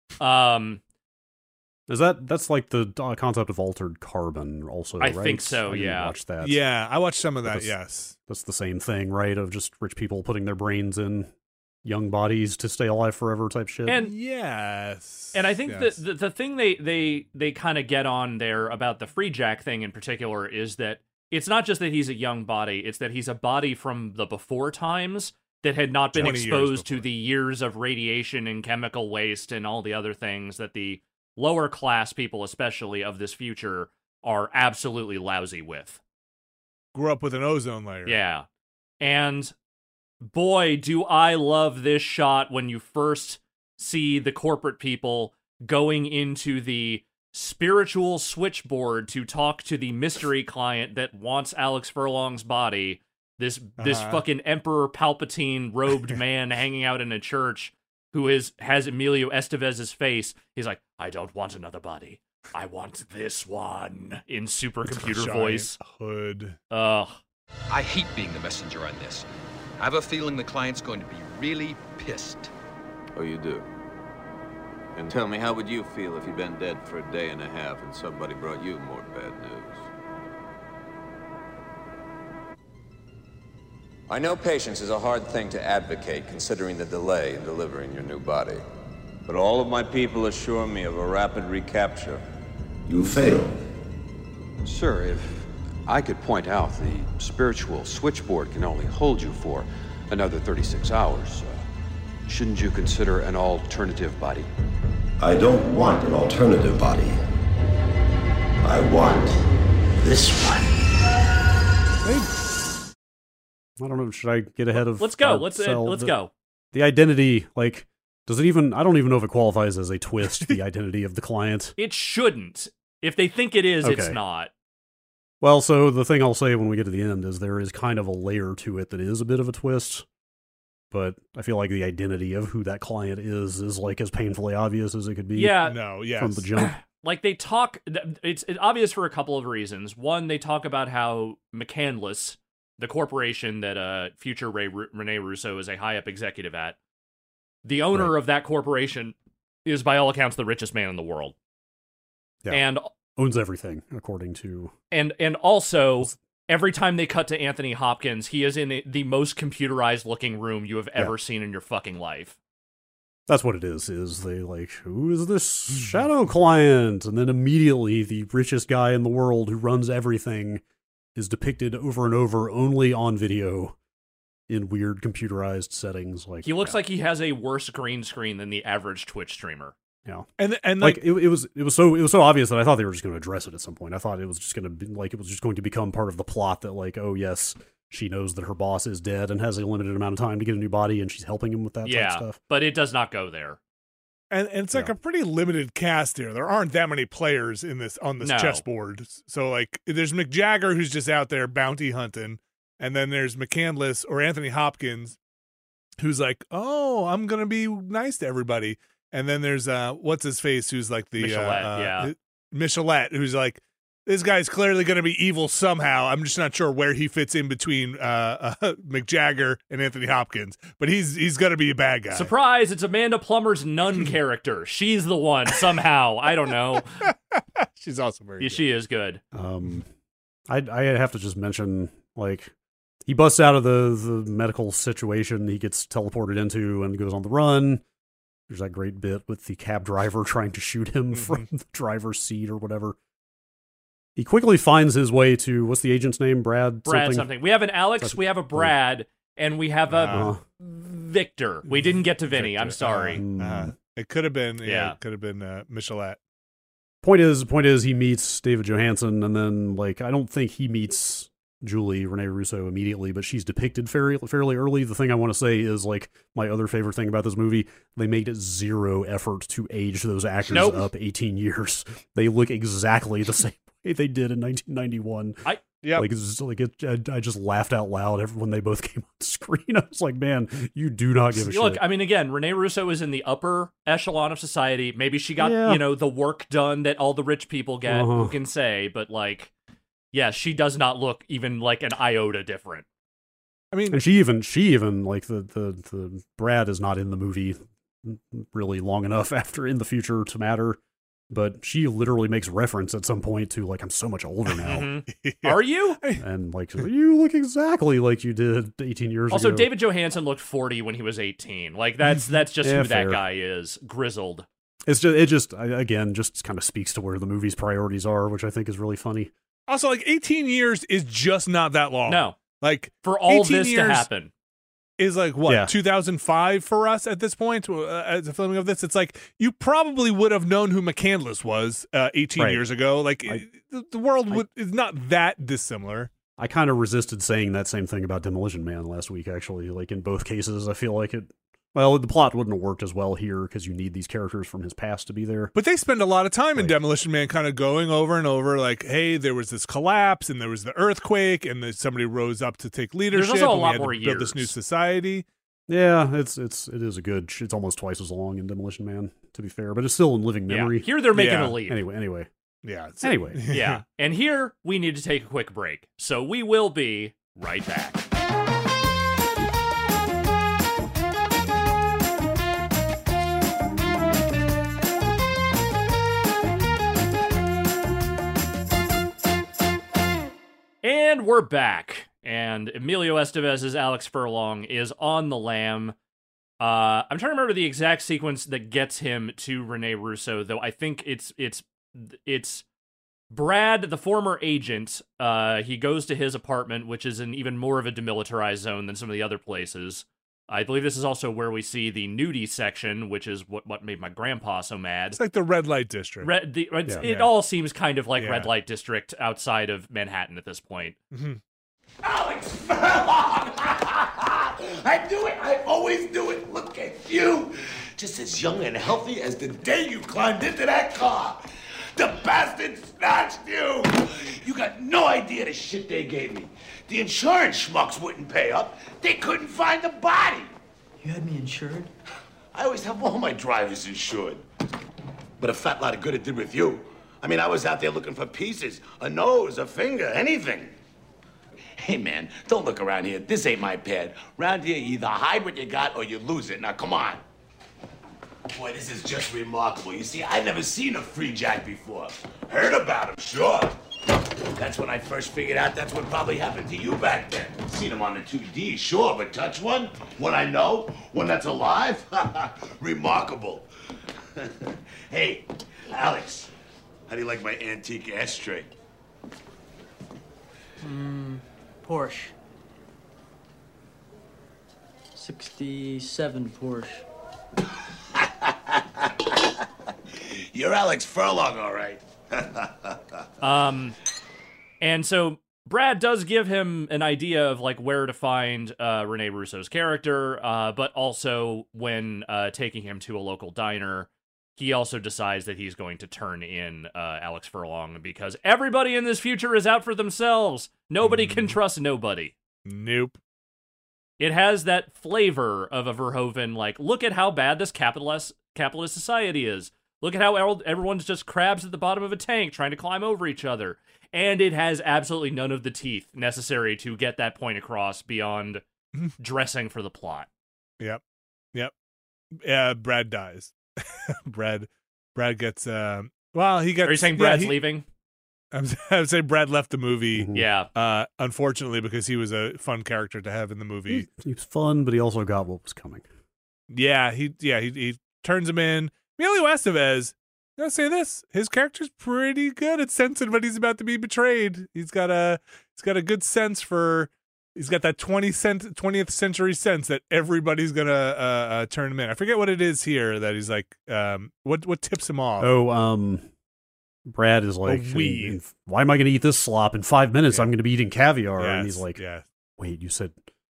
That's like the concept of altered carbon also, right? I think so, I yeah. Watch that. Yeah, I watched some of that, yes. That's the same thing, right? Of just rich people putting their brains in young bodies to stay alive forever type shit. And yes. And I think that the thing they kind of get on there about the Free Jack thing in particular is that it's not just that he's a young body, it's that he's a body from the before times that had not been exposed to the years of radiation and chemical waste and all the other things that the lower class people, especially of this future, are absolutely lousy with. Grew up with an ozone layer. Yeah. And boy, do I love this shot when you first see the corporate people going into the spiritual switchboard to talk to the mystery client that wants Alex Furlong's body. This fucking Emperor Palpatine robed man hanging out in a church who has Emilio Estevez's face. He's like, I don't want another body. I want this one in supercomputer voice. Hood. Ugh. I hate being the messenger on this. I have a feeling the client's going to be really pissed. Oh, you do? And tell me, how would you feel if you'd been dead for a day and a half and somebody brought you more bad news? I know patience is a hard thing to advocate, considering the delay in delivering your new body. But all of my people assure me of a rapid recapture. You failed. Sir, if I could point out the spiritual switchboard can only hold you for another 36 hours, shouldn't you consider an alternative body? I don't want an alternative body. I want this one. I don't know. Should I get ahead of? Let's go. Let's go. The identity, like, does it even? I don't even know if it qualifies as a twist. The identity of the client. It shouldn't. If they think it is, it's not. Well, so the thing I'll say when we get to the end is there is kind of a layer to it that is a bit of a twist. But I feel like the identity of who that client is like as painfully obvious as it could be. Yeah. No. Yes. From the jump. Like they talk. It's obvious for a couple of reasons. One, they talk about how McCandless, the corporation that future Rene Russo is a high-up executive at, the owner of that corporation is, by all accounts, the richest man in the world. Yeah. And owns everything, according to... And also, every time they cut to Anthony Hopkins, he is in the most computerized-looking room you have ever seen in your fucking life. That's what it is they like, who is this shadow client? And then immediately, the richest guy in the world who runs everything is depicted over and over only on video in weird computerized settings. Like he looks like he has a worse green screen than the average Twitch streamer. And like it was so obvious that I thought they were just going to address it at some point. I thought it was just going to be like, it was just going to become part of the plot that like, oh yes, she knows that her boss is dead and has a limited amount of time to get a new body, and she's helping him with that type of stuff. But it does not go there. And it's like a pretty limited cast here. There aren't that many players on this chessboard. So like there's Mick Jagger, who's just out there bounty hunting, and then there's McCandless or Anthony Hopkins, who's like, oh, I'm gonna be nice to everybody. And then there's what's his face, who's like the Michelet, who's like, this guy's clearly going to be evil somehow. I'm just not sure where he fits in between Mick Jagger and Anthony Hopkins, but he's going to be a bad guy. Surprise! It's Amanda Plummer's nun character. She's the one somehow. I don't know. She's also very good. She is good. I have to just mention, like, he busts out of the medical situation he gets teleported into and goes on the run. There's that great bit with the cab driver trying to shoot him from the driver's seat or whatever. He quickly finds his way to, what's the agent's name? Brad something. We have an Alex, we have a Brad, and we have a Victor. We didn't get to Vinny. I'm sorry. It could have been, it could have been Michelet. Point is, he meets David Johansen, and then, like, I don't think he meets Julie, Rene Russo, immediately, but she's depicted fairly early. The thing I want to say is, like, my other favorite thing about this movie, they made zero effort to age those actors up 18 years. They look exactly the same way they did in 1991. I just laughed out loud when they both came on screen. I was like, man, you do not give a shit. Look, I mean, again, Rene Russo is in the upper echelon of society. Maybe she got, the work done that all the rich people get, who can say, but, like, yeah, she does not look even like an iota different. I mean, and she even like the Brad is not in the movie really long enough after in the future to matter, but she literally makes reference at some point to, like, I'm so much older now. Are you? And like, you look exactly like you did 18 years ago. Also, David Johansen looked 40 when he was 18. Like, that's just who that guy is, grizzled. It just again kind of speaks to where the movie's priorities are, which I think is really funny. Also, like, 18 years is just not that long. No. Like, for all this to happen is like, what, 2005 for us at this point, at the filming of this? It's like, you probably would have known who McCandless was 18 years ago. Like, the world is not that dissimilar. I kind of resisted saying that same thing about Demolition Man last week, actually. Like, in both cases, I feel like the plot wouldn't have worked as well here because you need these characters from his past to be there. But they spend a lot of time in Demolition Man kind of going over and over, like, hey, there was this collapse and there was the earthquake and then somebody rose up to take leadership. There's also a lot more years. Build this new society. Yeah, it is a good. It's almost twice as long in Demolition Man, to be fair, but it's still in living memory. Yeah. Here they're making a leap. Anyway. Yeah. Anyway. Yeah. And here we need to take a quick break. So we will be right back. And we're back, and Emilio Estevez's Alex Furlong is on the lam. I'm trying to remember the exact sequence that gets him to Rene Russo, though I think it's Brad, the former agent. He goes to his apartment, which is in even more of a demilitarized zone than some of the other places. I believe this is also where we see the nudie section, which is what made my grandpa so mad. It's like the red light district. It all seems kind of like red light district outside of Manhattan at this point. Mm-hmm. Alex Furlong! I do it! I always do it! Look at you! Just as young and healthy as the day you climbed into that car! The bastard snatched you! You got no idea the shit they gave me. The insurance schmucks wouldn't pay up. They couldn't find the body. You had me insured? I always have all my drivers insured. But a fat lot of good it did with you. I mean, I was out there looking for pieces. A nose, a finger, anything. Hey, man, don't look around here. This ain't my pad. Round here, you either hide what you got or you lose it. Now, come on. Boy, this is just remarkable. You see, I'd never seen a free jack before. Heard about him, sure. That's when I first figured out that's what probably happened to you back then. Seen him on the 2D, sure, but touch one? One I know? One that's alive? Remarkable. Hey, Alex, how do you like my antique ashtray? Porsche. 67 Porsche. You're Alex Furlong, all right. And so Brad does give him an idea of like where to find Rene Russo's character, but also when taking him to a local diner, he also decides that he's going to turn in Alex Furlong because everybody in this future is out for themselves. Nobody can trust nobody. Nope. It has that flavor of a Verhoeven, like, look at how bad this capitalist society is. Look at how everyone's just crabs at the bottom of a tank trying to climb over each other. And it has absolutely none of the teeth necessary to get that point across beyond dressing for the plot. Yep. Brad dies. Brad gets, he gets... Are you saying Brad's leaving? I'm saying Brad left the movie. Yeah. Unfortunately, because he was a fun character to have in the movie. He was fun, but he also got what was coming. Yeah, he turns him in. Emilio Estevez, I gotta say this, his character's pretty good at sensing when he's about to be betrayed. He's got a good sense for... He's got that 20th century sense that everybody's gonna turn him in. I forget what it is here that he's like. What tips him off? Brad is like, why am I going to eat this slop? In 5 minutes, I'm going to be eating caviar. Yes, and he's like, wait, you said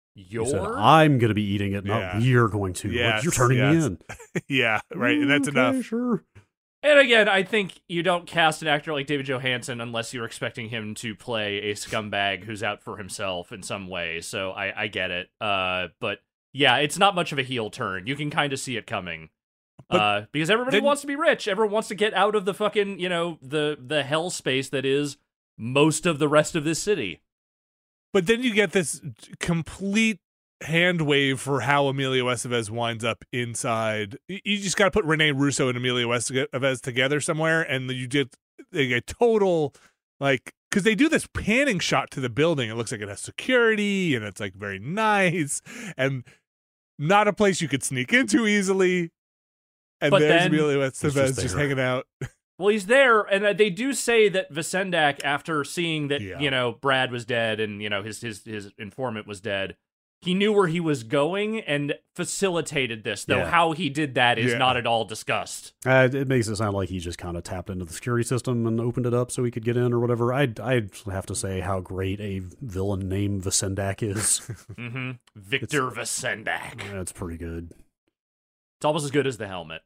I'm going to be eating it, not we're going to. Yes, you're turning me in. Yeah, right. And that's enough. Sure. And again, I think you don't cast an actor like David Johansen unless you're expecting him to play a scumbag who's out for himself in some way. So I get it. But yeah, it's not much of a heel turn. You can kind of see it coming. Because everybody wants to be rich. Everyone wants to get out of the fucking, the hell space that is most of the rest of this city. But then you get this complete hand wave for how Emilio Estevez winds up inside. You just got to put Rene Russo and Emilio Estevez together somewhere, and you get a total, like, because they do this panning shot to the building. It looks like it has security, and it's like very nice, and not a place you could sneak into easily. And but there's then, Emilio Estevez just hanging out. Well, he's there, and they do say that Vasendak, after seeing that, Brad was dead and, his informant was dead, he knew where he was going and facilitated this, though how he did that is not at all discussed. It makes it sound like he just kind of tapped into the security system and opened it up so he could get in or whatever. I'd have to say how great a villain named Vasendak is. Victor Vasendak. That's pretty good. It's almost as good as the helmet.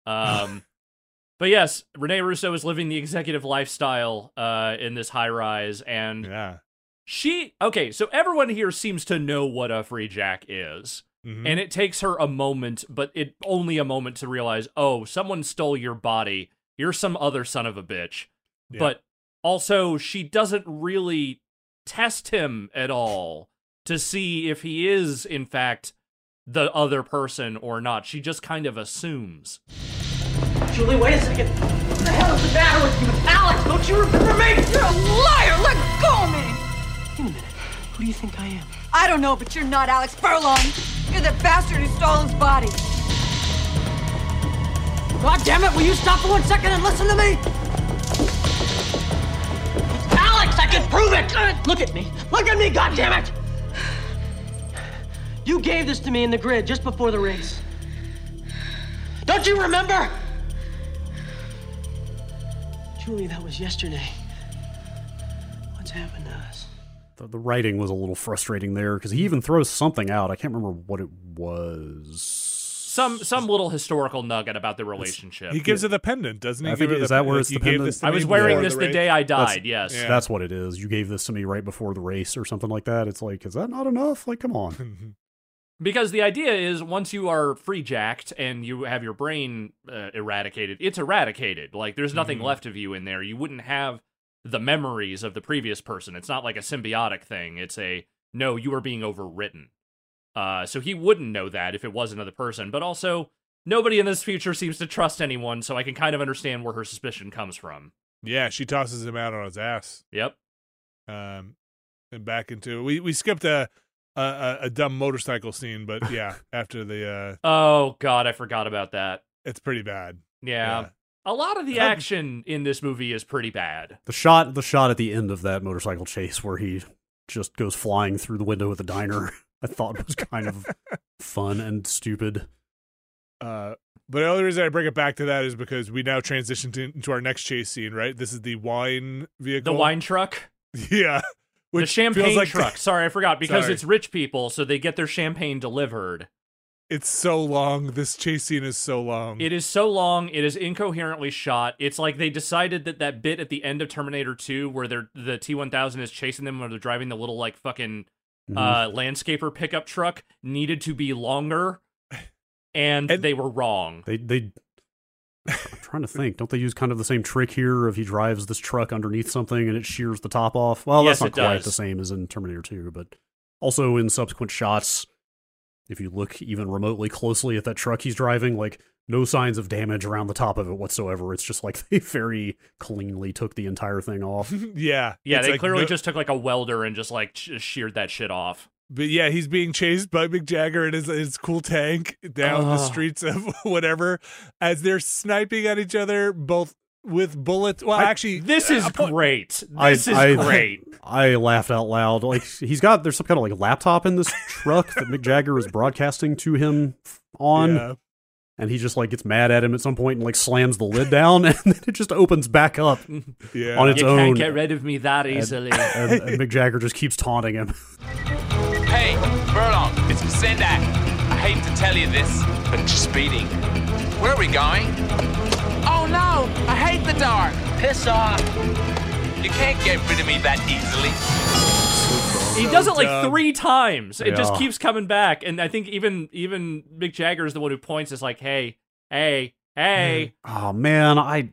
But yes, Rene Russo is living the executive lifestyle in this high-rise, and so everyone here seems to know what a free jack is, and it takes her a moment, but only a moment to realize, oh, someone stole your body, you're some other son of a bitch. Yeah. But also, she doesn't really test him at all to see if he is, in fact, the other person or not. She just kind of assumes. Julie, wait a second. What the hell is the matter with you? Alex, don't you remember me? You're a liar! Let go of me! Wait a minute. Who do you think I am? I don't know, but you're not Alex Furlong. You're the bastard who stole his body. God damn it, will you stop for 1 second and listen to me? It's Alex, I can prove it! Look at me, God damn it! You gave this to me in the grid just before the race. Don't you remember? Julie, that was yesterday. What's happened to us? The writing was a little frustrating there because he even throws something out. I can't remember what it was. Some little historical nugget about the relationship. He gives her the pendant, doesn't he? I think, is that where it's the pendant? I was wearing this the day I died, yes. Yeah. That's what it is. You gave this to me right before the race or something like that. It's like, is that not enough? Like, come on. Because the idea is once you are free jacked and you have your brain eradicated, it's eradicated. Like, there's nothing left of you in there. You wouldn't have the memories of the previous person. It's not like a symbiotic thing. It's no, you are being overwritten. So he wouldn't know that if it was another person. But also, nobody in this future seems to trust anyone, so I can kind of understand where her suspicion comes from. Yeah, she tosses him out on his ass. Yep. And back into... We skipped a dumb motorcycle scene, but yeah, after the... Oh, God, I forgot about that. It's pretty bad. Yeah. A lot of the action in this movie is pretty bad. The shot at the end of that motorcycle chase where he just goes flying through the window of the diner, I thought was kind of fun and stupid. But the only reason I bring it back to that is because we now transitioned into our next chase scene, right? This is the wine vehicle. The wine truck? Yeah. The champagne like truck. Sorry, I forgot. Because it's rich people, so they get their champagne delivered. It's so long. This chase scene is so long. It is so long. It is incoherently shot. It's like they decided that bit at the end of Terminator 2 where the T-1000 is chasing them when they're driving the little, like, fucking landscaper pickup truck needed to be longer, and they were wrong. I'm trying to think. Don't they use kind of the same trick here? If he drives this truck underneath something and it shears the top off? Well, yes, that's not quite the same as in Terminator 2, but also in subsequent shots, if you look even remotely closely at that truck he's driving, like, no signs of damage around the top of it whatsoever. It's just like they very cleanly took the entire thing off. Yeah. They like, clearly just took like a welder and just like sheared that shit off. But yeah, he's being chased by Mick Jagger and his cool tank down the streets of whatever as they're sniping at each other, both with bullets. Well, actually, this is great. This is great. I laughed out loud. Like, there's some kind of like laptop in this truck that Mick Jagger is broadcasting to him on. Yeah. And he just like gets mad at him at some point and like slams the lid down, and then it just opens back up on its own. You can't get rid of me that easily. And Mick Jagger just keeps taunting him. Hey, Furlong, it's Sendak. I hate to tell you this, but you're speeding. Where are we going? Oh no, I hate the dark. Piss off. You can't get rid of me that easily. He does it like 3 times. It just keeps coming back. And I think even Mick Jagger is the one who points. It's like, hey. Oh man, I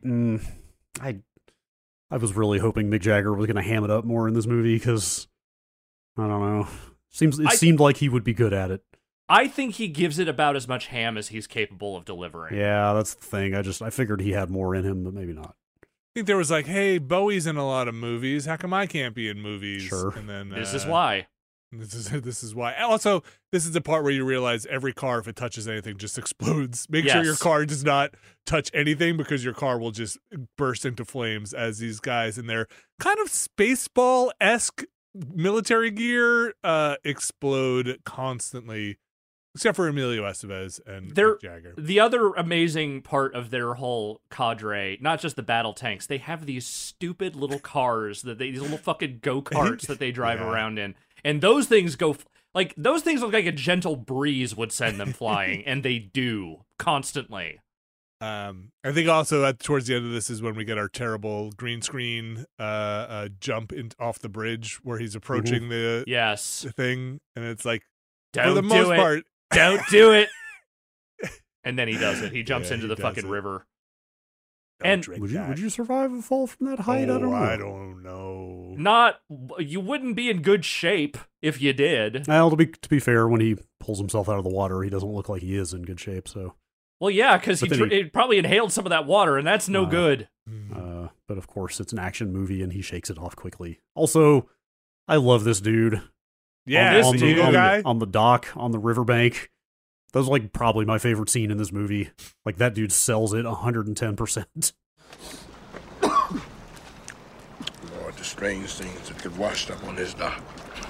was really hoping Mick Jagger was going to ham it up more in this movie because I don't know. Seemed like he would be good at it. I think he gives it about as much ham as he's capable of delivering. Yeah, that's the thing. I figured he had more in him, but maybe not. I think there was like, hey, Bowie's in a lot of movies. How come I can't be in movies? Sure. And then this is why. This is why. Also, this is the part where you realize every car, if it touches anything, just explodes. Make sure your car does not touch anything because your car will just burst into flames as these guys in their kind of Spaceball-esque military gear explode constantly. Except for Emilio Estevez and Mick Jagger. The other amazing part of their whole cadre, not just the battle tanks, they have these stupid little cars, these little fucking go-karts that they drive around in. And those things those things look like a gentle breeze would send them flying, and they do, constantly. I think also towards the end of this is when we get our terrible green screen jump off the bridge where he's approaching the thing, and it's like, for the most part, don't do it. And then he does it. He jumps into the fucking river. Would you survive a fall from that height? I don't know. You wouldn't be in good shape if you did. Well, to be fair, when he pulls himself out of the water, he doesn't look like he is in good shape. So. Well, yeah, because he probably inhaled some of that water, and that's no good. But of course, it's an action movie, and he shakes it off quickly. Also, I love this dude. Yeah, on the dock, on the riverbank. That was like probably my favorite scene in this movie. Like, that dude sells it 110%. Lord, the strange things that get washed up on this dock.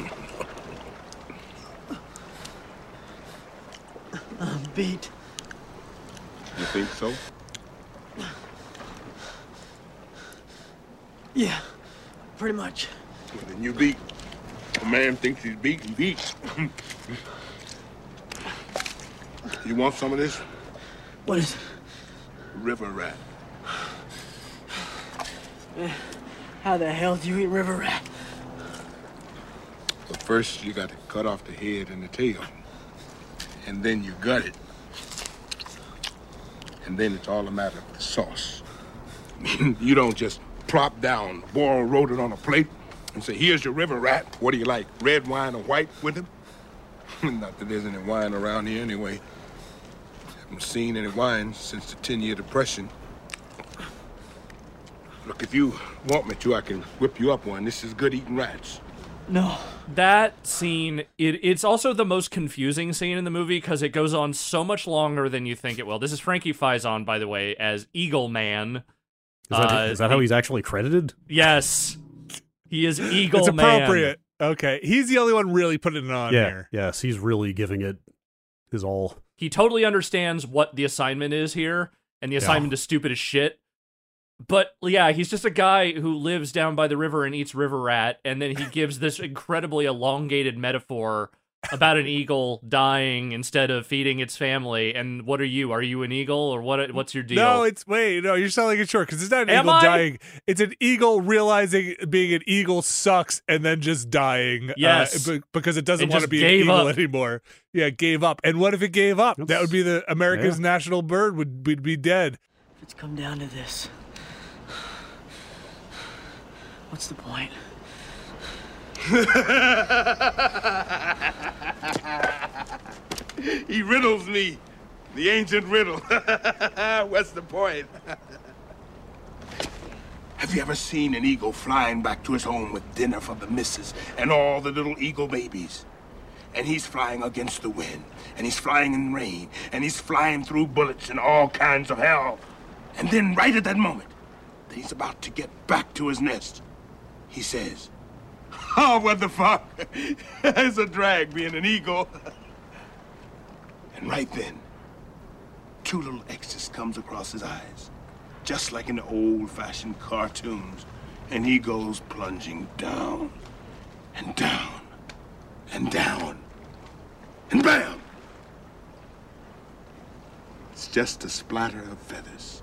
I'm beat. You think so? Yeah, pretty much. Well, then you beat. A man thinks he's beaten, beat. You want some of this? What is it? River rat. How the hell do you eat river rat? But first, you got to cut off the head and the tail. And then you gut it. And then it's all a matter of the sauce. You don't just plop down boiled rodent on a plate and say, here's your river rat. What do you like, red wine or white with him? Not that there's any wine around here anyway. Haven't seen any wine since the 10-year depression. Look, if you want me to, I can whip you up one. This is good eating rats. No. That scene, it's also the most confusing scene in the movie because it goes on so much longer than you think it will. This is Frankie Faison, by the way, as Eagle Man. Is that how he's actually credited? Yes. He is Eagle Man. It's Man. appropriate. Okay. He's the only one really putting it on here. Yes, he's really giving it his all. he totally understands what the assignment is here, and the assignment is stupid as shit. But yeah, he's just a guy who lives down by the river and eats river rat, and then he gives this incredibly elongated metaphor about an eagle dying instead of feeding its family. And what are you? Are you an eagle, or what's your deal? No, you're selling it short, because it's not an eagle dying. It's an eagle realizing being an eagle sucks and then just dying. Yes. Because it doesn't want to be an eagle anymore. Yeah, gave up. And what if it gave up? That would be America's national bird would be dead. If it's come down to this, what's the point? He riddles me. The ancient riddle. What's the point? Have you ever seen an eagle flying back to his home with dinner for the missus and all the little eagle babies? And he's flying against the wind, and he's flying in rain, and he's flying through bullets and all kinds of hell. And then right at that moment, that he's about to get back to his nest, he says, "Oh, what the fuck? It's a drag being an eagle." And right then, two little X's comes across his eyes, just like in the old-fashioned cartoons, and he goes plunging down, and down, and down, and bam! It's just a splatter of feathers.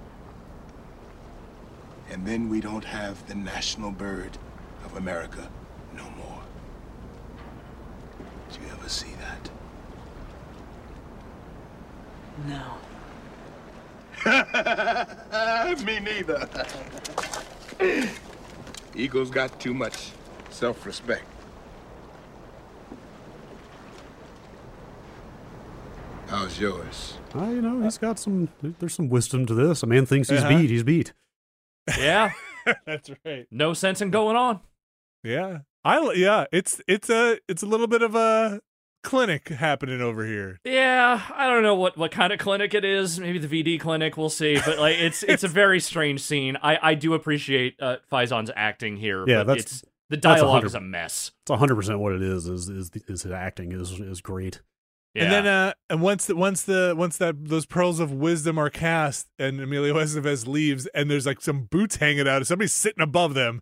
And then we don't have the national bird of America no more. Did you ever see that? No. Me neither. Eagles got too much self-respect. How's yours? He's got there's some wisdom to this. A man thinks he's beat, he's beat. Yeah. That's right. No sense in going on. Yeah. It's a little bit of a clinic happening over here. Yeah, I don't know what kind of clinic it is. Maybe the VD clinic, we'll see. But like, it's a very strange scene. I do appreciate Faison's acting here. Yeah, but the dialogue is a mess. It's 100% what it is. Is his acting is great. Yeah. And then and once those pearls of wisdom are cast and Emilio Estevez leaves and there's like some boots hanging out, somebody's sitting above him,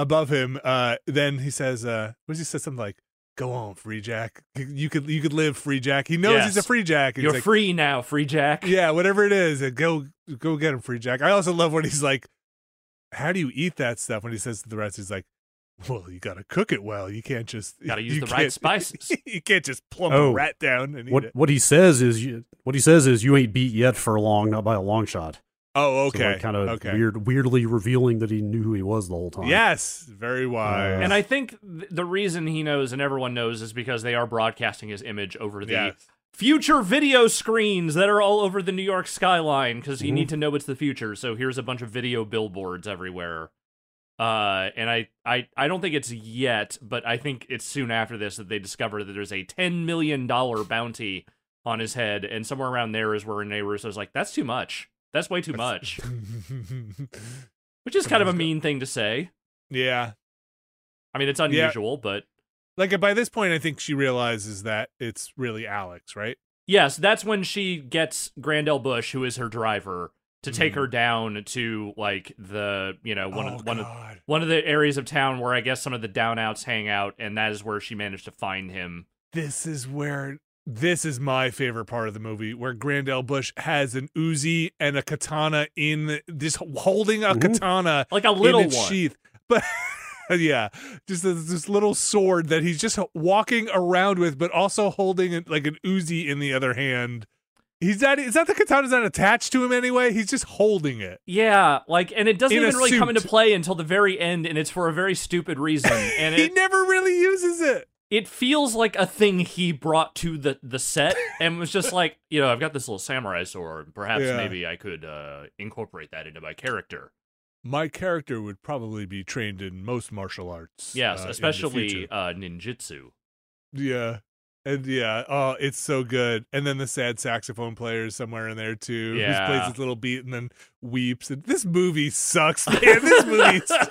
then he says, what does he say? Something like, "Go on, Free Jack. You could live, Free Jack." He knows he's a Free Jack. You're like, free now, Free Jack. Yeah, whatever it is, go get him, Free Jack. I also love when he's like, "How do you eat that stuff?" When he says to the rest, he's like, "Well, you gotta cook it well. You can't just gotta use the right spices. You can't just plump a rat down and eat it." What he says is you ain't beat yet for long, not by a long shot. Oh, okay. So like kind of weirdly revealing that he knew who he was the whole time. Yes, very wise. And I think the reason he knows and everyone knows is because they are broadcasting his image over the future video screens that are all over the New York skyline, because you need to know it's the future. So here's a bunch of video billboards everywhere. And I don't think it's yet, but I think it's soon after this that they discover that there's a $10 million bounty on his head, and somewhere around there is where Rene Russo's like, "That's too much. That's way too much." Which is kind of a mean thing to say. Yeah. I mean, it's unusual, but... Like, by this point, I think she realizes that it's really Alex, right? Yes, that's when she gets Grandel Bush, who is her driver, to take her down to, like, the, one of the areas of town where I guess some of the down-outs hang out, and that is where she managed to find him. This is my favorite part of the movie, where Grandel Bush has an Uzi and a katana holding a katana, like a little in its sheath. But yeah, just this little sword that he's just walking around with, but also holding like an Uzi in the other hand. It's not the katana's not attached to him anyway. He's just holding it. Yeah, and it doesn't even really come into play until the very end, and it's for a very stupid reason. And he never really uses it. It feels like a thing he brought to the set and was just like, I've got this little samurai sword. Perhaps maybe I could incorporate that into my character. My character would probably be trained in most martial arts. Yes, especially ninjutsu. Yeah. And it's so good. And then the sad saxophone player is somewhere in there too. Yeah. Who plays his little beat and then weeps. And this movie sucks, man. This movie sucks.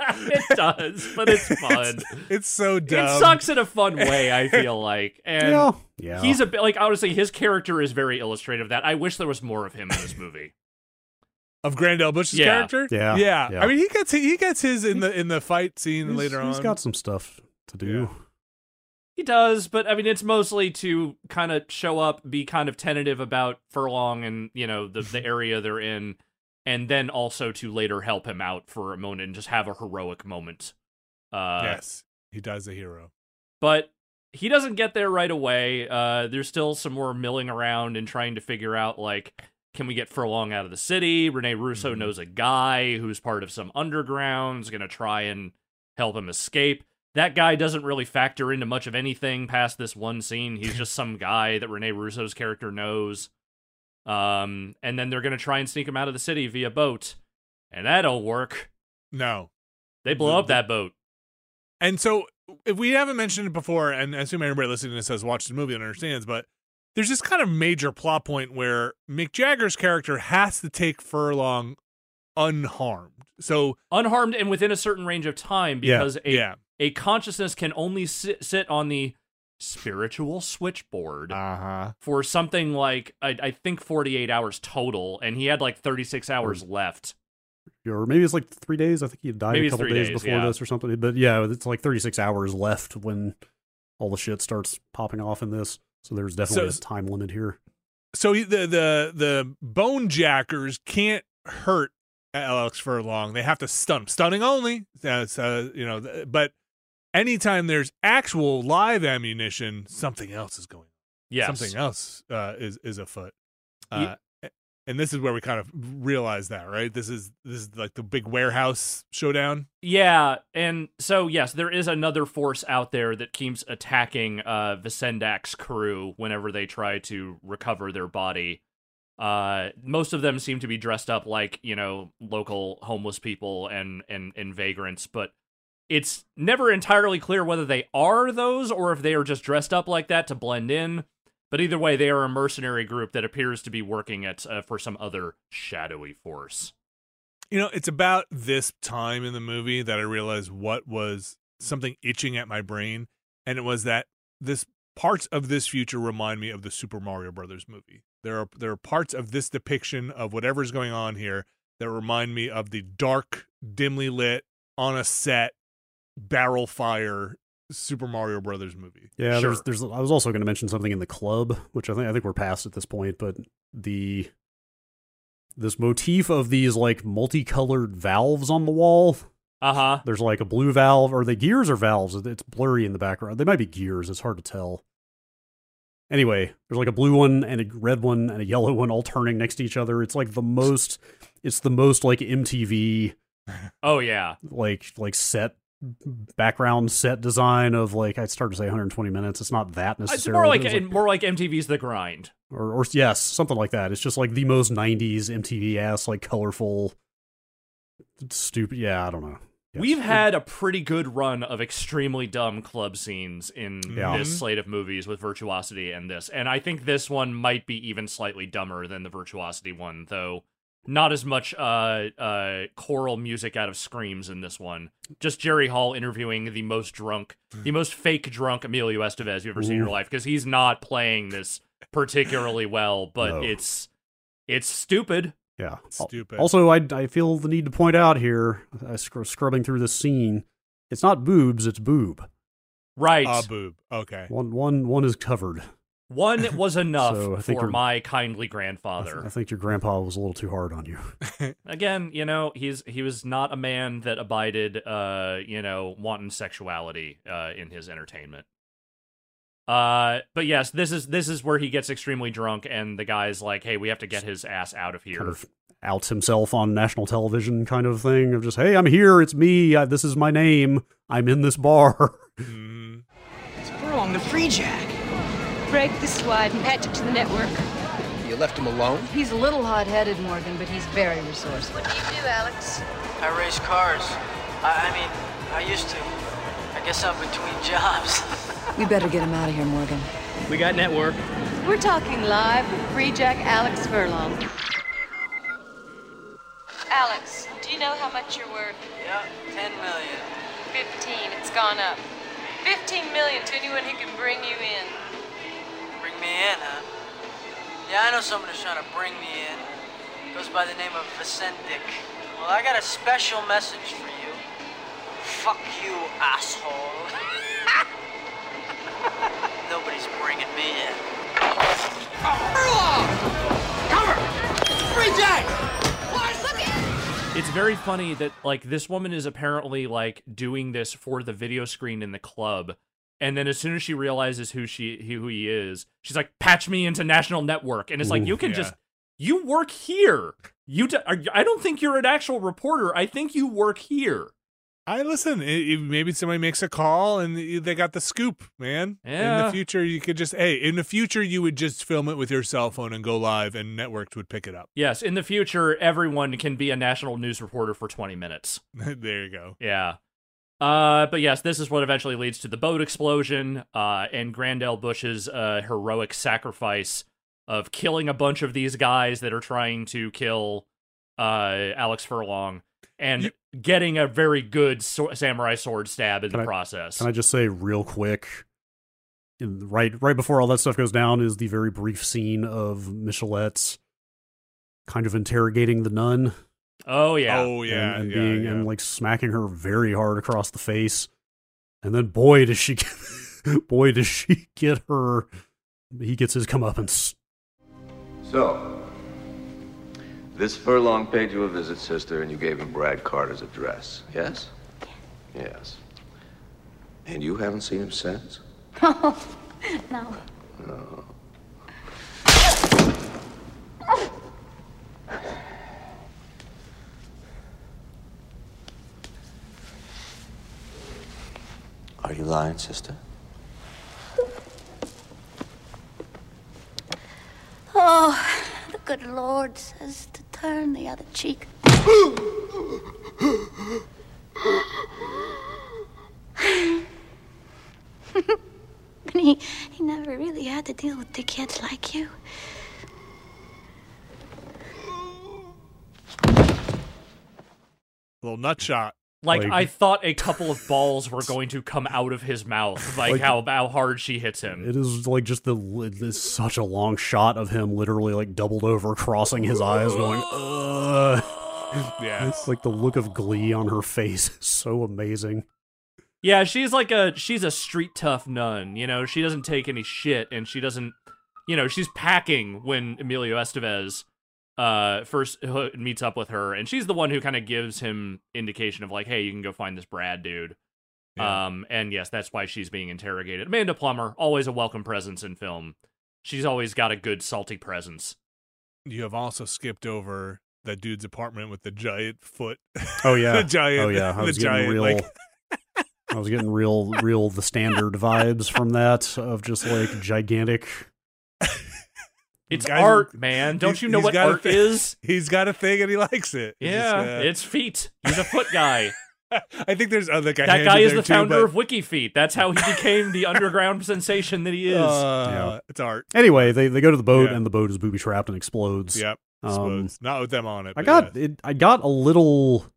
It does, but it's fun. It's so dumb. It sucks in a fun way, I feel like. And yeah. he's a bit, like, honestly, his character is very illustrative of that. I wish there was more of him in this movie. Of Grandel Bush's character? Yeah. I mean, he gets his in the fight scene later on. He's got some stuff to do. Yeah. He does, but I mean, it's mostly to kind of show up, be kind of tentative about Furlong and, you know, the area they're in, and then also to later help him out for a moment and just have a heroic moment. Yes, he does a hero. But he doesn't get there right away. There's still some more milling around and trying to figure out, like, can we get Furlong out of the city? Rene Russo knows a guy who's part of some underground, is going to try and help him escape. That guy doesn't really factor into much of anything past this one scene. He's just some guy that Rene Russo's character knows. And then they're going to try and sneak him out of the city via boat. And that don't work. No. They blow up that boat. And so, if we haven't mentioned it before, and I assume everybody listening to this has watched the movie and understands, but there's this kind of major plot point where Mick Jagger's character has to take Furlong unharmed. So unharmed and within a certain range of time, because a consciousness can only sit on the spiritual switchboard for something like, I think 48 hours total, and he had like 36 hours left. Or maybe it's like 3 days. I think he died a couple days before this or something. But yeah, it's like 36 hours left when all the shit starts popping off in this. So there's definitely a time limit here. So the Bone Jackers can't hurt Alex Furlong. They have to stun him. Stunning only. But anytime there's actual live ammunition, something else is going on. Yes. Something else is afoot. And this is where we kind of realize that, right? This is like the big warehouse showdown. Yeah, and so yes, there is another force out there that keeps attacking Visendak's crew whenever they try to recover their body. Most of them seem to be dressed up like, you know, local homeless people and vagrants, but it's never entirely clear whether they are those or if they are just dressed up like that to blend in. But either way, they are a mercenary group that appears to be working for some other shadowy force. You know, it's about this time in the movie that I realized what was something itching at my brain, and it was that this parts of this future remind me of the Super Mario Brothers movie. There are parts of this depiction of whatever's going on here that remind me of the dark, dimly lit, on a set, barrel fire Super Mario Brothers movie. Yeah, sure. There's I was also going to mention something in The Club, which I think we're past at this point, but this motif of these like multicolored valves on the wall. There's like a blue valve. Are they gears or valves? It's blurry in the background. They might be gears. It's hard to tell. Anyway, there's like a blue one and a red one and a yellow one all turning next to each other. It's like the most like MTV. Oh yeah. Like background set design of like, I'd start to say 120 minutes. It's not that necessarily. It's more like MTV's The Grind. Or yes, something like that. It's just like the most 90s MTV ass, like colorful, stupid. Yeah, I don't know. Yes. We've had a pretty good run of extremely dumb club scenes in this slate of movies with Virtuosity and this. And I think this one might be even slightly dumber than the Virtuosity one, though not as much choral music out of screams in this one. Just Jerry Hall interviewing the most fake drunk Emilio Estevez you've ever seen in your life, because he's not playing this particularly well, but it's stupid. Yeah. Stupid. Also, I feel the need to point out here, scrubbing through this scene, it's not boobs, it's boob. Right. Boob. Okay. One is covered. One was enough for my kindly I grandfather. think your grandpa was a little too hard on you. Again, you know, he was not a man that abided, wanton sexuality in his entertainment. But yes, this is where he gets extremely drunk, and the guy's like, "Hey, we have to get his ass out of here." Kind of outs himself on national television, kind of thing of just, "Hey, I'm here. It's me. This is my name. I'm in this bar." It's Furlong, the free jack. Break this wide and patch it to the network. You left him alone? He's a little hot-headed, Morgan, but he's very resourceful. What do you do, Alex? I race cars. I used to. I guess I'm between jobs. We better get him out of here, Morgan. We got network. We're talking live with Free Jack Alex Furlong. Alex, do you know how much you're worth? Yeah, 10 million. 15. It's gone up. 15 million to anyone who can bring you in. Bring me in, huh? Yeah, I know someone who's trying to bring me in. Goes by the name of Vicendic. Well, I got a special message for you. Fuck you, asshole. Nobody's bringing me in. Cover! Free Jack! It's very funny that, like, this woman is apparently, like, doing this for the video screen in the club, and then as soon as she realizes who he is, she's like, patch me into National Network, and it's like, you can just, you work here. I don't think you're an actual reporter. I think you work here. Maybe somebody makes a call and they got the scoop, man. Yeah. In the future, you could just, in the future, you would just film it with your cell phone and go live, and networks would pick it up. Yes, in the future, everyone can be a national news reporter for 20 minutes. There you go. Yeah. But yes, this is what eventually leads to the boat explosion, and Grandel Bush's heroic sacrifice of killing a bunch of these guys that are trying to kill Alex Furlong. And getting a very good samurai sword stab in the process. Can I just say real quick, right before all that stuff goes down is the very brief scene of Michelette's kind of interrogating the nun. Oh, yeah. And like smacking her very hard across the face. And then boy does she get her, he gets his comeuppance. So, this Furlong paid you a visit, sister, and you gave him Brad Carter's address, yes? Yes. And you haven't seen him since? No. No. Are you lying, sister? Oh, the good Lord says to turn the other cheek. he never really had to deal with dickheads like you. Little nut shot. Like, I thought a couple of balls were going to come out of his mouth, like how how hard she hits him. It is like just it's such a long shot of him literally like doubled over, crossing his eyes, going, ugh. Yeah. It's like the look of glee on her face is so amazing. Yeah, she's a street tough nun, you know, she doesn't take any shit, and she doesn't, you know, she's packing when Emilio Estevez first meets up with her, and she's the one who kind of gives him indication of like, hey, you can go find this Brad dude. Yeah. And yes, that's why she's being interrogated. Amanda Plummer, always a welcome presence in film. She's always got a good salty presence. You have also skipped over that dude's apartment with the giant foot. Oh yeah. The giant. Oh yeah. I was getting real the standard vibes from that of just like gigantic. It's art, man. Don't you know what art is? He's got a thing and he likes it. Yeah, it's feet. He's a foot guy. I think there's other guys. That guy is the founder of WikiFeet. That's how he became the underground sensation that he is. It's art. Anyway, they go to the boat and the boat is booby trapped and explodes. Yep. Explodes. Not with them on it. I got a little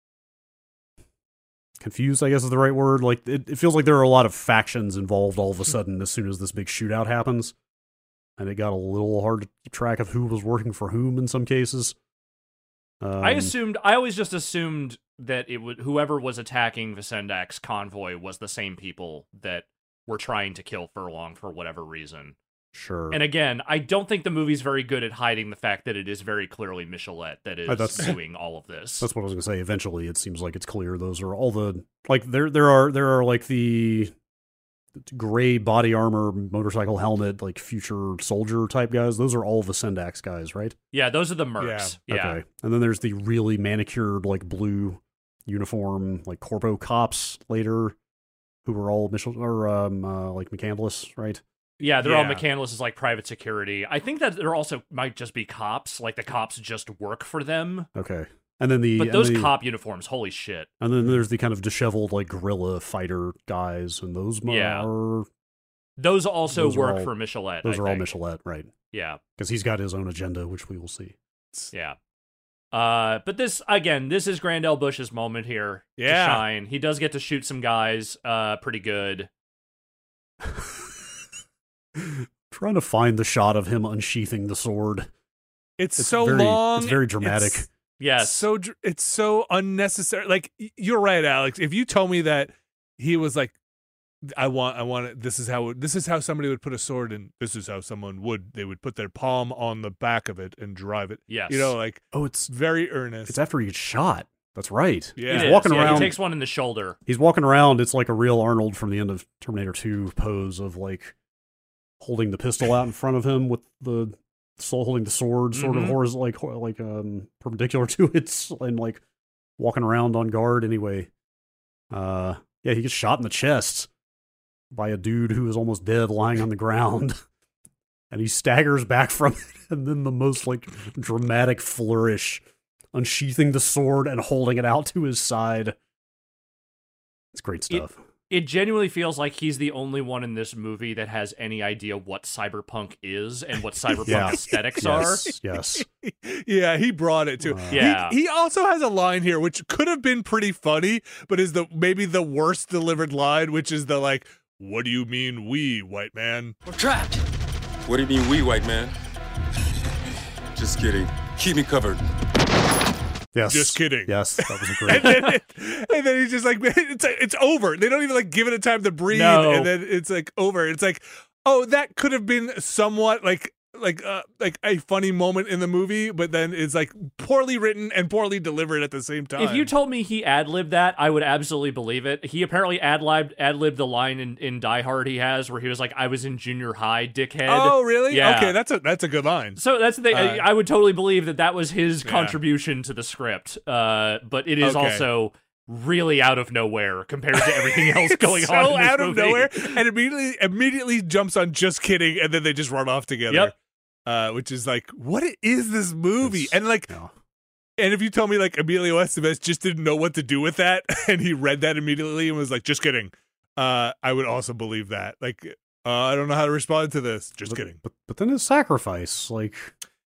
confused, I guess is the right word. Like it feels like there are a lot of factions involved all of a sudden as soon as this big shootout happens. And it got a little hard to keep track of who was working for whom in some cases. I always just assumed that it would whoever was attacking Vicendac's convoy was the same people that were trying to kill Furlong for whatever reason. Sure. And again, I don't think the movie's very good at hiding the fact that it is very clearly Michelette that is doing all of this. That's what I was going to say. Eventually, it seems like it's clear those are all the like there are like the gray body armor, motorcycle helmet, like future soldier type guys. Those are all Vicendac's guys, right? Yeah, those are the mercs. Yeah. Okay. And then there's the really manicured, like blue uniform, like corpo cops later, who are all like McCandless, right? Yeah, they're all McCandless as like private security. I think that there also might just be cops, like the cops just work for them. Okay. And then but those cop uniforms, holy shit. And then there's the kind of disheveled like guerrilla fighter guys, and those those also work for Michelette. Those are all Michelette, right? Yeah, because he's got his own agenda, which we will see. Yeah. But this is Grandel Bush's moment here to shine. He does get to shoot some guys pretty good. Trying to find the shot of him unsheathing the sword. It's so long. It's very dramatic. Yes. It's so unnecessary. Like, you're right, Alex. If you told me that he was like, I want it. This is how somebody would put a sword in. This is how they would put their palm on the back of it and drive it. Yes. Like, it's very earnest. It's after he gets shot. That's right. Yeah. He's walking around. He takes one in the shoulder. He's walking around. It's like a real Arnold from the end of Terminator 2 pose of like holding the pistol out in front of him with the holding the sword sort of horizontal, like perpendicular to it, and like walking around on guard anyway. He gets shot in the chest by a dude who is almost dead lying on the ground. And he staggers back from it, and then the most like dramatic flourish, unsheathing the sword and holding it out to his side. It's great stuff. It genuinely feels like he's the only one in this movie that has any idea what cyberpunk is and what cyberpunk aesthetics are. Yes. Yeah, he brought it too. He also has a line here which could have been pretty funny, but is maybe the worst delivered line, which is the like, "What do you mean we, white man? We're trapped." What do you mean we, white man? Just kidding. Keep me covered. Yes. Just kidding. Yes, that was a great. and then he's just like, it's over. They don't even like give it a time to breathe, and then it's like over. It's like, oh, that could have been somewhat like a funny moment in the movie, but then it's like poorly written and poorly delivered at the same time. If you told me he ad-libbed that, I would absolutely believe it. He apparently ad-libbed the line in Die Hard he has where he was like, "I was in junior high, dickhead." Oh, really? Yeah. Okay, that's a good line. So that's the thing. I would totally believe that was his contribution to the script. But it is also really out of nowhere compared to everything else going on in this out movie. of nowhere, and immediately jumps on "just kidding," and then they just run off together. Yep. Which is like, what is this movie? And like, and if you tell me like Emilio Estevez just didn't know what to do with that, and he read that immediately and was like, "Just kidding," I would also believe that. Like, I don't know how to respond to this. Just kidding. But then his sacrifice, like,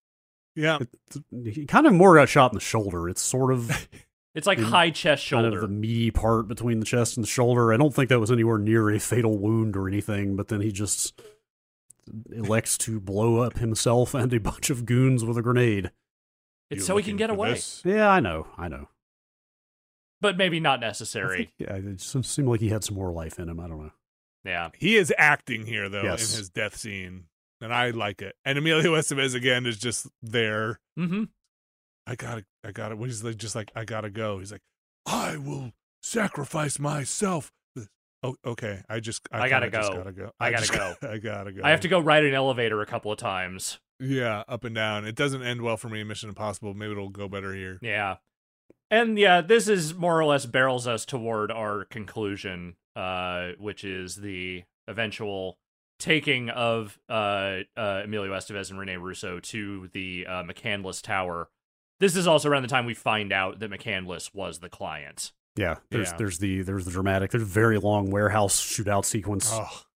he kind of more got shot in the shoulder. It's sort of. It's like high chest shoulder. Kind of the meaty part between the chest and the shoulder. I don't think that was anywhere near a fatal wound or anything, but then he just elects to blow up himself and a bunch of goons with a grenade. It's so he can get away. Yeah, I know. But maybe not necessary. It just seemed like he had some more life in him. I don't know. Yeah. He is acting here, though, Yes. in his death scene, and I like it. And Emilio Estevez, again, is just there. Mm-hmm. I gotta, what is just like, I gotta go. He's like, I will sacrifice myself. Oh, okay. I gotta go. I gotta go. I gotta go. I have to go ride an elevator a couple of times. Yeah, up and down. It doesn't end well for me in Mission Impossible. Maybe it'll go better here. Yeah. And yeah, this is more or less barrels us toward our conclusion, which is the eventual taking of Emilio Estevez and Rene Russo to the McCandless Tower. This is also around the time we find out that McCandless was the client. Yeah, there's the dramatic, there's a very long warehouse shootout sequence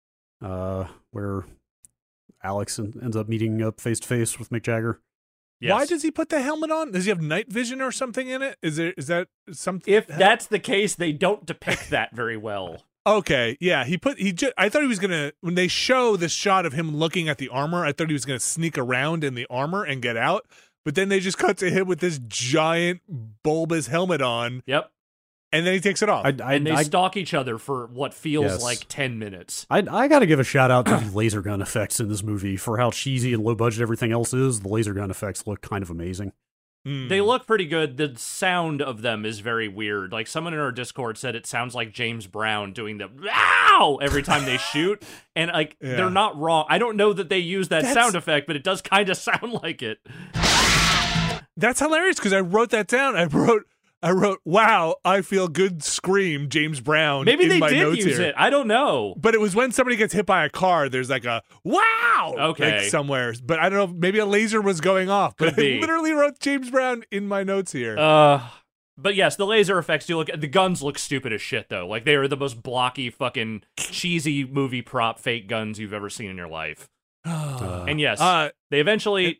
where Alex ends up meeting up face to face with Mick Jagger. Yes. Why does he put the helmet on? Does he have night vision or something in it? Is that something? If that's the case, they don't depict that very well. Okay, yeah, I thought he was gonna, when they show this shot of him looking at the armor, I thought he was gonna sneak around in the armor and get out, but then they just cut to him with this giant bulbous helmet on. Yep. And then he takes it off. And they stalk each other for what feels like 10 minutes. I got to give a shout out to the laser gun effects in this movie. For how cheesy and low budget everything else is, the laser gun effects look kind of amazing. They look pretty good. The sound of them is very weird. Like, someone in our Discord said it sounds like James Brown doing the "ow" every time they shoot. And like, they're not wrong. I don't know that they use that sound effect, but it does kind of sound like it. That's hilarious, because I wrote that down. I wrote, "Wow, I feel good." Scream, James Brown. Maybe in they my did notes use here. it. I don't know. But it was when somebody gets hit by a car. There's like a "wow" Okay. like somewhere. But I don't know. Maybe a laser was going off. But Could be. I literally wrote James Brown in my notes here. But yes, the laser effects do look. The guns look stupid as shit, though. Like, they are the most blocky, fucking cheesy movie prop fake guns you've ever seen in your life. And yes, they eventually,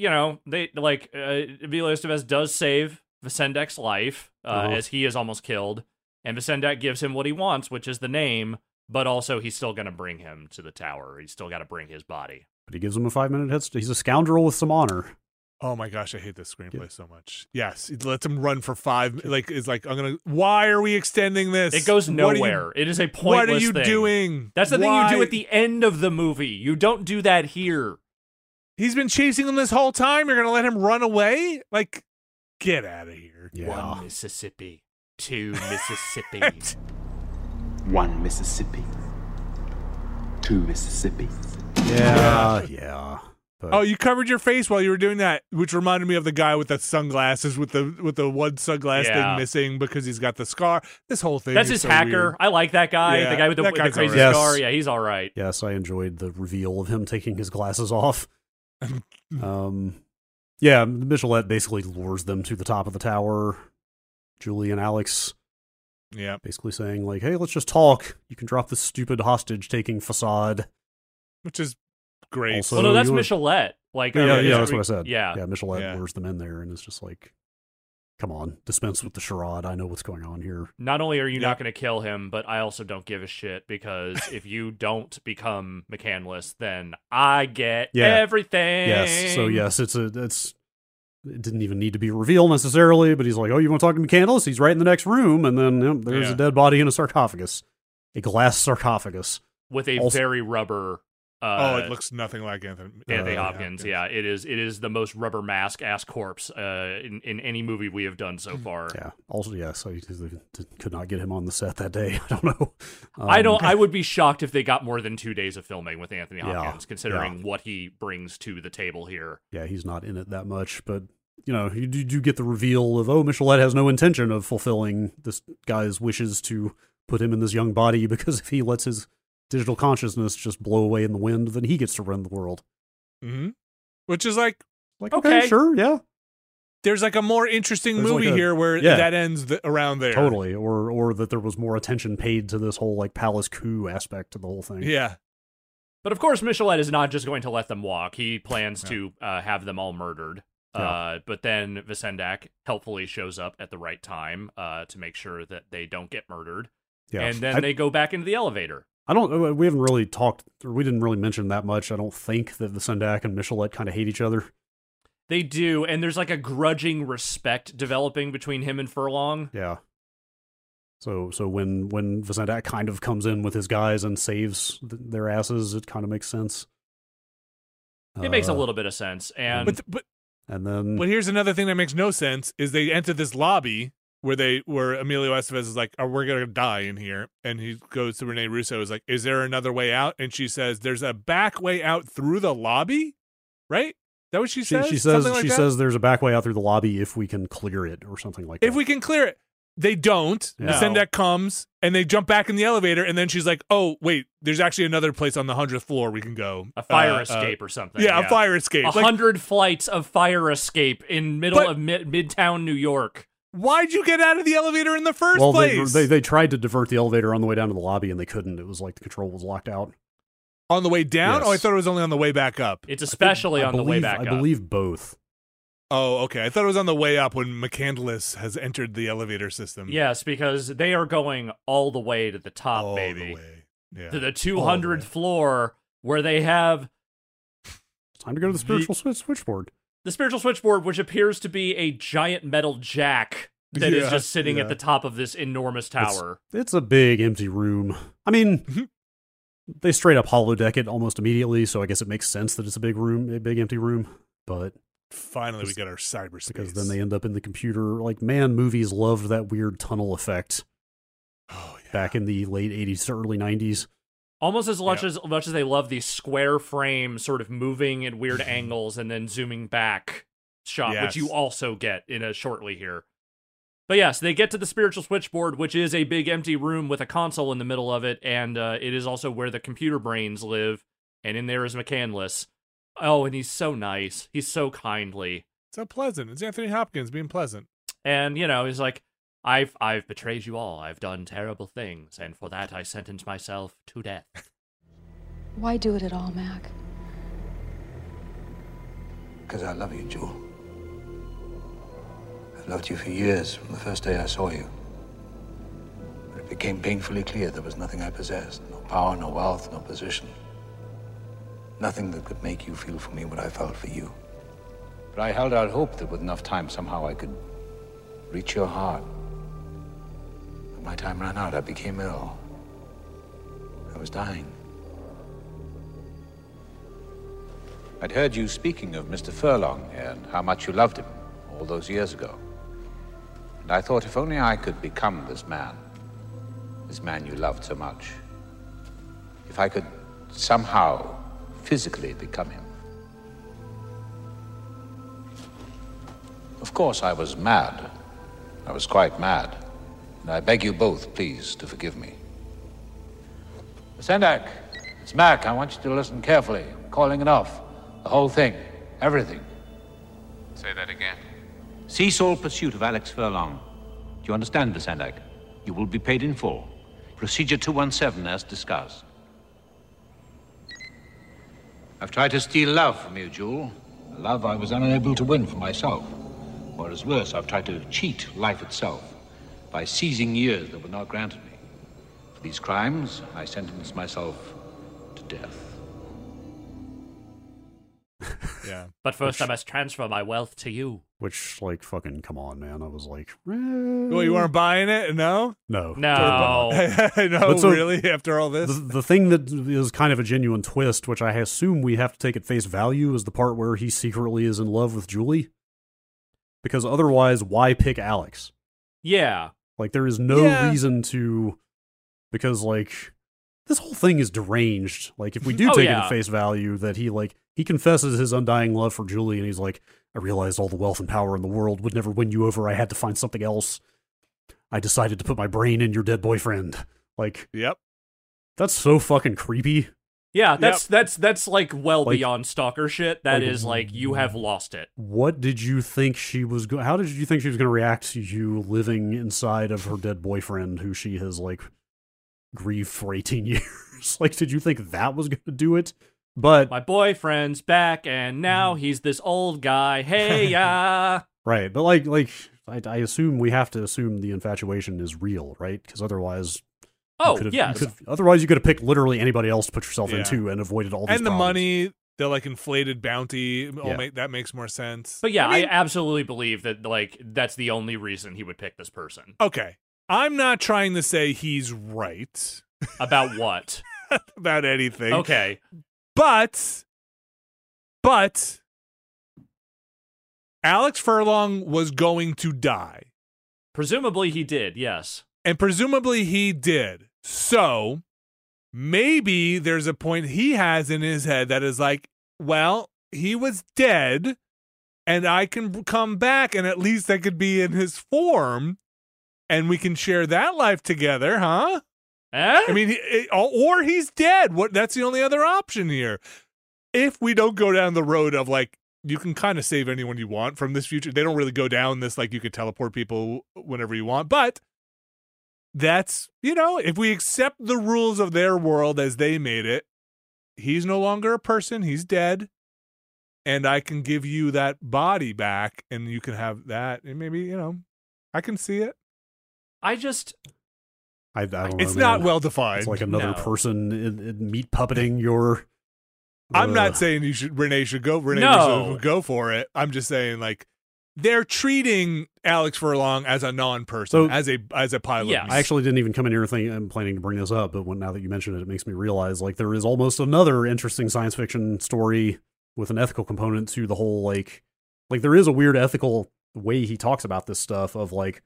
Emilio Estevez does save Vasendek's life, as he is almost killed, and Vasendek gives him what he wants, which is the name, but also he's still going to bring him to the tower. He's still got to bring his body. But he gives him a 5-minute head start. He's a scoundrel with some honor. Oh my gosh, I hate this screenplay so much. Yes, it lets him run for 5. Why are we extending this? It goes nowhere. It is a pointless thing. What are you doing? That's the thing you do at the end of the movie. You don't do that here. He's been chasing him this whole time. You're going to let him run away? Like, get out of here. Yeah. 1 Mississippi. 2 Mississippi. 1 Mississippi. 2 Mississippi. Yeah. But oh, you covered your face while you were doing that, which reminded me of the guy with the sunglasses, with the one sunglass thing missing because he's got the scar. This whole thing. That's his hacker. Weird. I like that guy. Yeah, the guy with the crazy right. scar. Yeah, he's all right. Yes, I enjoyed the reveal of him taking his glasses off. Yeah, Michelet basically lures them to the top of the tower. Julie and Alex. Yeah. Basically saying, like, hey, let's just talk. You can drop this stupid hostage-taking facade. Which is great. Also, well, no, that's Michelet. That's what I said. Yeah. Michelet lures them in there and it's just like, come on, dispense with the charade. I know what's going on here. Not only are you not going to kill him, but I also don't give a shit because if you don't become McCandless, then I get everything. Yes. So yes, it didn't even need to be revealed necessarily, but he's like, oh, you want to talk to McCandless? He's right in the next room, and then there's a dead body in a sarcophagus, a glass sarcophagus with a very rubber. It looks nothing like Anthony Hopkins. Yeah, it is the most rubber mask ass corpse in any movie we have done so far. Yeah. Also, yes, I could not get him on the set that day. I don't know. I would be shocked if they got more than 2 days of filming with Anthony Hopkins, considering what he brings to the table here. Yeah, he's not in it that much, but you do get the reveal of Michelet has no intention of fulfilling this guy's wishes to put him in this young body because if he lets his digital consciousness just blow away in the wind, then he gets to run the world. Mm-hmm. Which is like okay, sure, yeah. There's like a more interesting movie here where that ends around there. Totally, or that there was more attention paid to this whole like palace coup aspect to the whole thing. Yeah. But of course, Michelet is not just going to let them walk. He plans to have them all murdered. But then Vasendek helpfully shows up at the right time to make sure that they don't get murdered. Yeah. And then they go back into the elevator. We haven't really talked, or we didn't really mention that much. I don't think that Vasendek and Michelet kind of hate each other. They do, and there's like a grudging respect developing between him and Furlong. Yeah. So when Vasendek kind of comes in with his guys and saves their asses, it kind of makes sense. It makes a little bit of sense, and but here's another thing that makes no sense: is they enter this lobby where Emilio Estevez is like, "Oh, we're gonna die in here," and he goes to Rene Russo, is like, "Is there another way out?" And she says, "There's a back way out through the lobby," right? Is that what she says? She says there's a back way out through the lobby if we can clear it or something like that. If we can clear it. They don't. No. Vasendek comes, and they jump back in the elevator, and then she's like, oh, wait, there's actually another place on the 100th floor we can go. A fire escape or something. Yeah, a fire escape. 100 flights of fire escape in middle of Midtown New York. Why'd you get out of the elevator in the first place? They tried to divert the elevator on the way down to the lobby, and they couldn't. It was like the control was locked out. On the way down? Yes. Oh, I thought it was only on the way back up. It's especially on the way back up. I believe both. Oh, okay. I thought it was on the way up when McCandless has entered the elevator system. Yes, because they are going all the way to the top, all baby. The way. Yeah. To the 200th floor, where they have... It's time to go to the spiritual switchboard. The spiritual switchboard, which appears to be a giant metal jack that is just sitting at the top of this enormous tower. It's a big empty room. I mean, they straight up holodeck it almost immediately, so I guess it makes sense that it's a big empty room, but... Finally, we get our cyberspace. Because then they end up in the computer. Like, man, movies loved that weird tunnel effect. Oh, yeah. Back in the late 80s to early 90s. Almost as much as they love these square frames sort of moving at weird angles and then zooming back shot, which you also get in shortly here. But yes, they get to the spiritual switchboard, which is a big empty room with a console in the middle of it, and it is also where the computer brains live, and in there is McCandless. Oh, and he's so nice. He's so kindly. So pleasant. It's Anthony Hopkins being pleasant. And, he's like, I've betrayed you all. I've done terrible things, and for that I sentence myself to death. Why do it at all, Mac? because I love you, Jewel. I've loved you for years, from the first day I saw you. But it became painfully clear there was nothing I possessed. No power, no wealth, no position. Nothing that could make you feel for me what I felt for you. But I held out hope that with enough time, somehow I could reach your heart. But my time ran out. I became ill. I was dying. I'd heard you speaking of Mr. Furlong and how much you loved him all those years ago. And I thought if only I could become this man you loved so much. If I could somehow physically become him. Of course, I was mad. I was quite mad. And I beg you both, please, to forgive me. Sendak, it's Mac. I want you to listen carefully. I'm calling it off. The whole thing. Everything. Say that again. Cease all pursuit of Alex Furlong. Do you understand, Sendak? You will be paid in full. Procedure 217, as discussed. I've tried to steal love from you, Jewel. A love I was unable to win for myself. Or as worse, I've tried to cheat life itself by seizing years that were not granted me. For these crimes, I sentence myself to death. Yeah. But first I must transfer my wealth to you. Which, like, fucking, come on, man. I was like, Well, you weren't buying it? No? No. No. No, so, really? After all this? The thing that is kind of a genuine twist, which I assume we have to take at face value, is the part where he secretly is in love with Julie. Because otherwise, why pick Alex? Yeah. Like, there is no reason to... Because, like, this whole thing is deranged. Like, if we do take it at face value, that he confesses his undying love for Julie, and he's like, I realized all the wealth and power in the world would never win you over. I had to find something else. I decided to put my brain in your dead boyfriend. Like, yep. That's so fucking creepy. Yeah, that's like beyond stalker shit. That is like, you have lost it. What did you think she was how did you think she was going to react to you living inside of her dead boyfriend who she has, like, grieved for 18 years? Like, did you think that was going to do it? But my boyfriend's back, and now he's this old guy. Hey, yeah. Right, but like I assume we have to assume the infatuation is real, right? Because otherwise, otherwise you could have picked literally anybody else to put yourself into and avoided all these and the problems. money, the like inflated bounty, that makes more sense. But yeah, I absolutely believe that, like, that's the only reason he would pick this person. Okay, I'm not trying to say he's right about what about anything. Okay. But Alex Furlong was going to die. Presumably he did, yes. And presumably he did. So maybe there's a point he has in his head that is like, well, he was dead and I can come back and at least I could be in his form and we can share that life together, huh? I mean, or he's dead. That's the only other option here. If we don't go down the road of, like, you can kind of save anyone you want from this future. They don't really go down this, like, you could teleport people whenever you want. But that's, if we accept the rules of their world as they made it, he's no longer a person. He's dead. And I can give you that body back and you can have that. And maybe, I can see it. I don't know, it's man. not well defined. It's like another person in meat puppeting your. I'm not saying Renee should go. Renee should go for it. I'm just saying, like, they're treating Alex Furlong as a non-person, as a pilot. Yeah, I actually didn't even come in here I'm planning to bring this up, but now that you mention it, it makes me realize, like, there is almost another interesting science fiction story with an ethical component to the whole, like there is a weird ethical way he talks about this stuff of like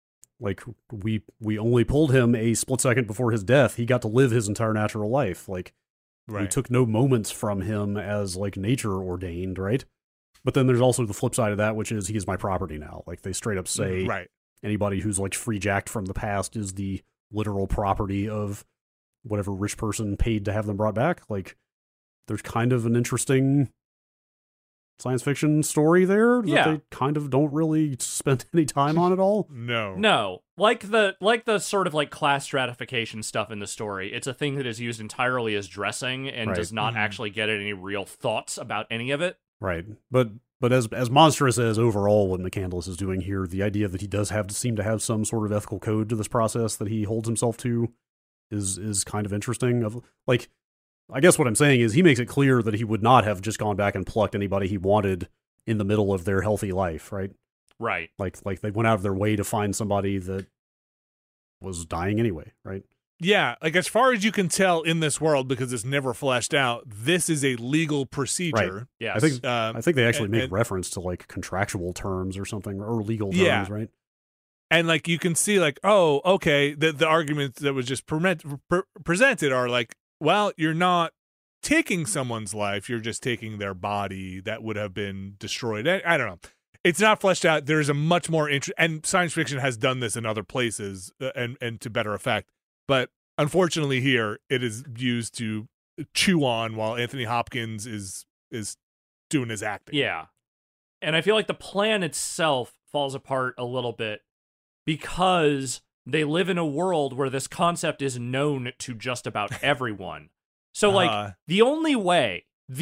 we only pulled him a split second before his death. He got to live his entire natural life. Like, we took no moments from him as, like, nature ordained, right? But then there's also the flip side of that, which is he is my property now. Like, they straight up say anybody who's, like, free jacked from the past is the literal property of whatever rich person paid to have them brought back. Like, there's kind of an interesting science fiction story there that they kind of don't really spend any time on at all. No. Like the sort of, like, class stratification stuff in the story, it's a thing that is used entirely as dressing and does not actually get any real thoughts about any of it. Right. But But as monstrous as overall what McCandless is doing here, the idea that he does seem to have some sort of ethical code to this process that he holds himself to is kind of interesting. I guess what I'm saying is he makes it clear that he would not have just gone back and plucked anybody he wanted in the middle of their healthy life, right? Right. Like they went out of their way to find somebody that was dying anyway, right? Yeah, like as far as you can tell in this world, because it's never fleshed out, this is a legal procedure. Right. Yes. I think they actually make reference to like contractual terms or something, or legal terms, right? And like you can see, like, oh, okay, the arguments that was just presented are like, well, you're not taking someone's life, you're just taking their body that would have been destroyed. I don't know. It's not fleshed out. There's a much more and science fiction has done this in other places and to better effect. But unfortunately here, it is used to chew on while Anthony Hopkins is doing his acting. Yeah. And I feel like the plan itself falls apart a little bit because they live in a world where this concept is known to just about everyone. So, like, the only way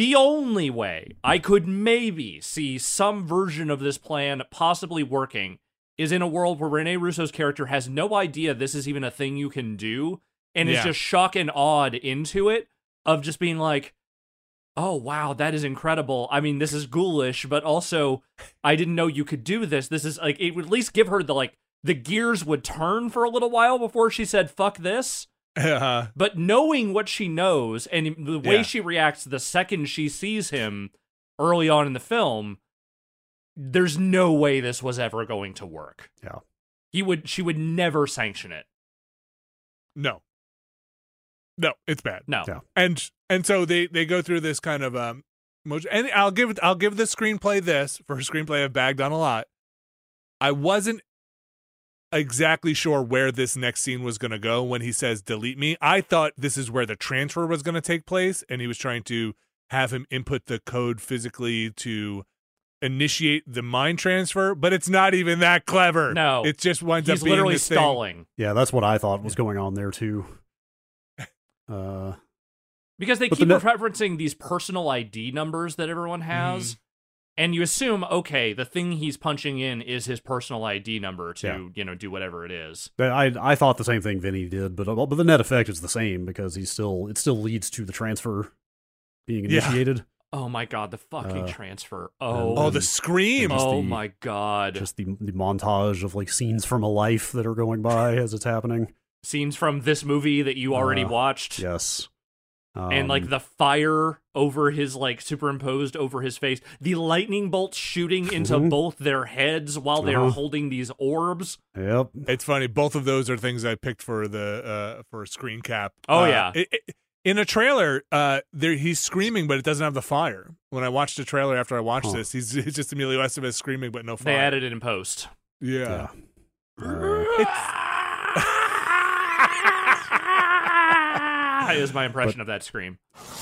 I could maybe see some version of this plan possibly working is in a world where Rene Russo's character has no idea this is even a thing you can do, and is just shock and awed into it, of just being like, oh, wow, that is incredible. I mean, this is ghoulish, but also, I didn't know you could do this. This is, like, it would at least give her the gears would turn for a little while before she said, fuck this. But knowing what she knows, and the way she reacts the second she sees him early on in the film, there's no way this was ever going to work. Yeah. She would never sanction it. No, it's bad. No. Yeah. And so they go through this kind of motion. And I'll give the screenplay this, for a screenplay I've bagged on a lot. I wasn't exactly sure where this next scene was going to go when he says delete me. I thought this is where the transfer was going to take place, and he was trying to have him input the code physically to initiate the mind transfer, but it's not even that clever. No. It just winds up being literally this stalling. Thing. Yeah, that's what I thought was going on there too. Because they keep referencing these personal ID numbers that everyone has, and you assume, okay, the thing he's punching in is his personal ID number to, do whatever it is. I thought the same thing Vinny did, but the net effect is the same because it still leads to the transfer being initiated. Yeah. Oh my god, the fucking transfer. The scream. My god. Just the montage of like scenes from a life that are going by as it's happening. Scenes from this movie that you already watched. Yes. And like the fire over his, like, superimposed over his face, the lightning bolts shooting into both their heads while they are holding these orbs. Yep. It's funny. Both of those are things I picked for the for a screen cap. Oh yeah. In a trailer, he's screaming, but it doesn't have the fire. When I watched the trailer after I watched this, he's just Emilio Estevez screaming, but no fire. They added it in post. Yeah. Is my impression of that scream.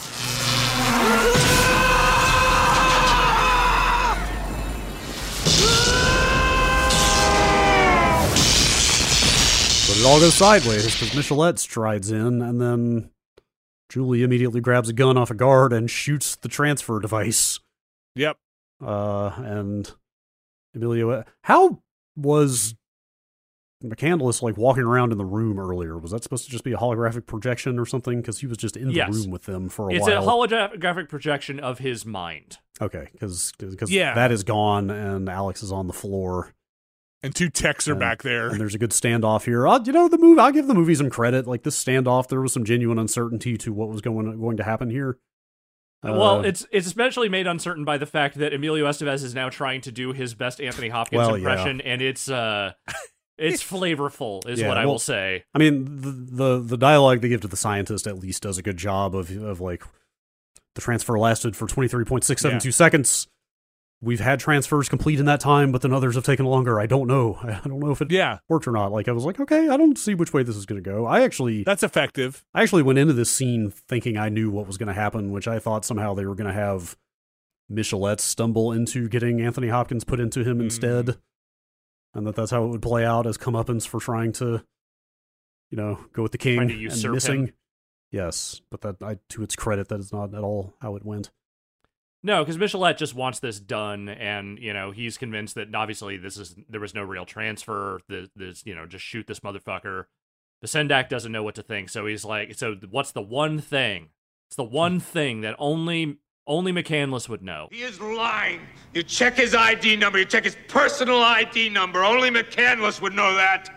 But it all goes sideways because Michelet strides in, and then Julie immediately grabs a gun off a guard and shoots the transfer device. Yep. And Emilio... How was McCandless like walking around in the room earlier? Was that supposed to just be a holographic projection or something? Because he was just in the room with them for a while. It's a holographic projection of his mind. Okay, because that is gone and Alex is on the floor. And two techs are back there. And there's a good standoff here. I'll give the movie some credit. Like this standoff, there was some genuine uncertainty to what was going to happen here. Well, it's especially made uncertain by the fact that Emilio Estevez is now trying to do his best Anthony Hopkins impression, and it's flavorful, is what I will say. I mean, the dialogue they give to the scientist at least does a good job of like, the transfer lasted for 23.672 seconds. We've had transfers complete in that time, but then others have taken longer. I don't know. I don't know if it worked or not. Like, I was like, okay, I don't see which way this is going to go. That's effective. I actually went into this scene thinking I knew what was going to happen, which I thought somehow they were going to have Michelet stumble into getting Anthony Hopkins put into him instead. And that's how it would play out as comeuppance for trying to, go with the king and missing. Him. Yes, but to its credit, that is not at all how it went. No, because Michelet just wants this done, and, you know, he's convinced that obviously there was no real transfer, this, you know, just shoot this motherfucker. The Sendak doesn't know what to think, so he's like, so what's the one thing? It's the one thing that only McCandless would know. He is lying. You check his ID number, you check his personal ID number. Only McCandless would know that.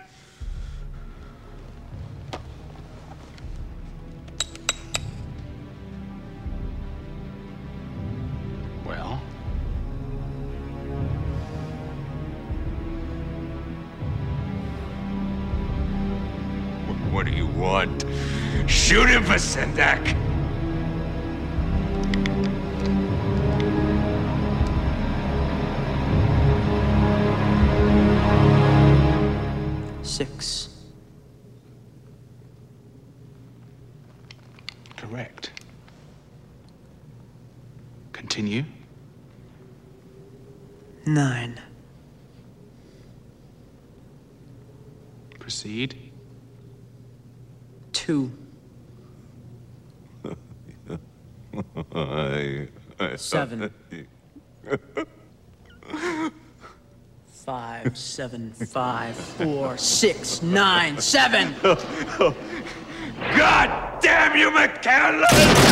Well? What do you want? Shoot him, Vasendak! Six. Correct. Continue. 9. Proceed. 2. 7. 5, 7, 5, 4, 6, 9, 7. God damn you, McCandless!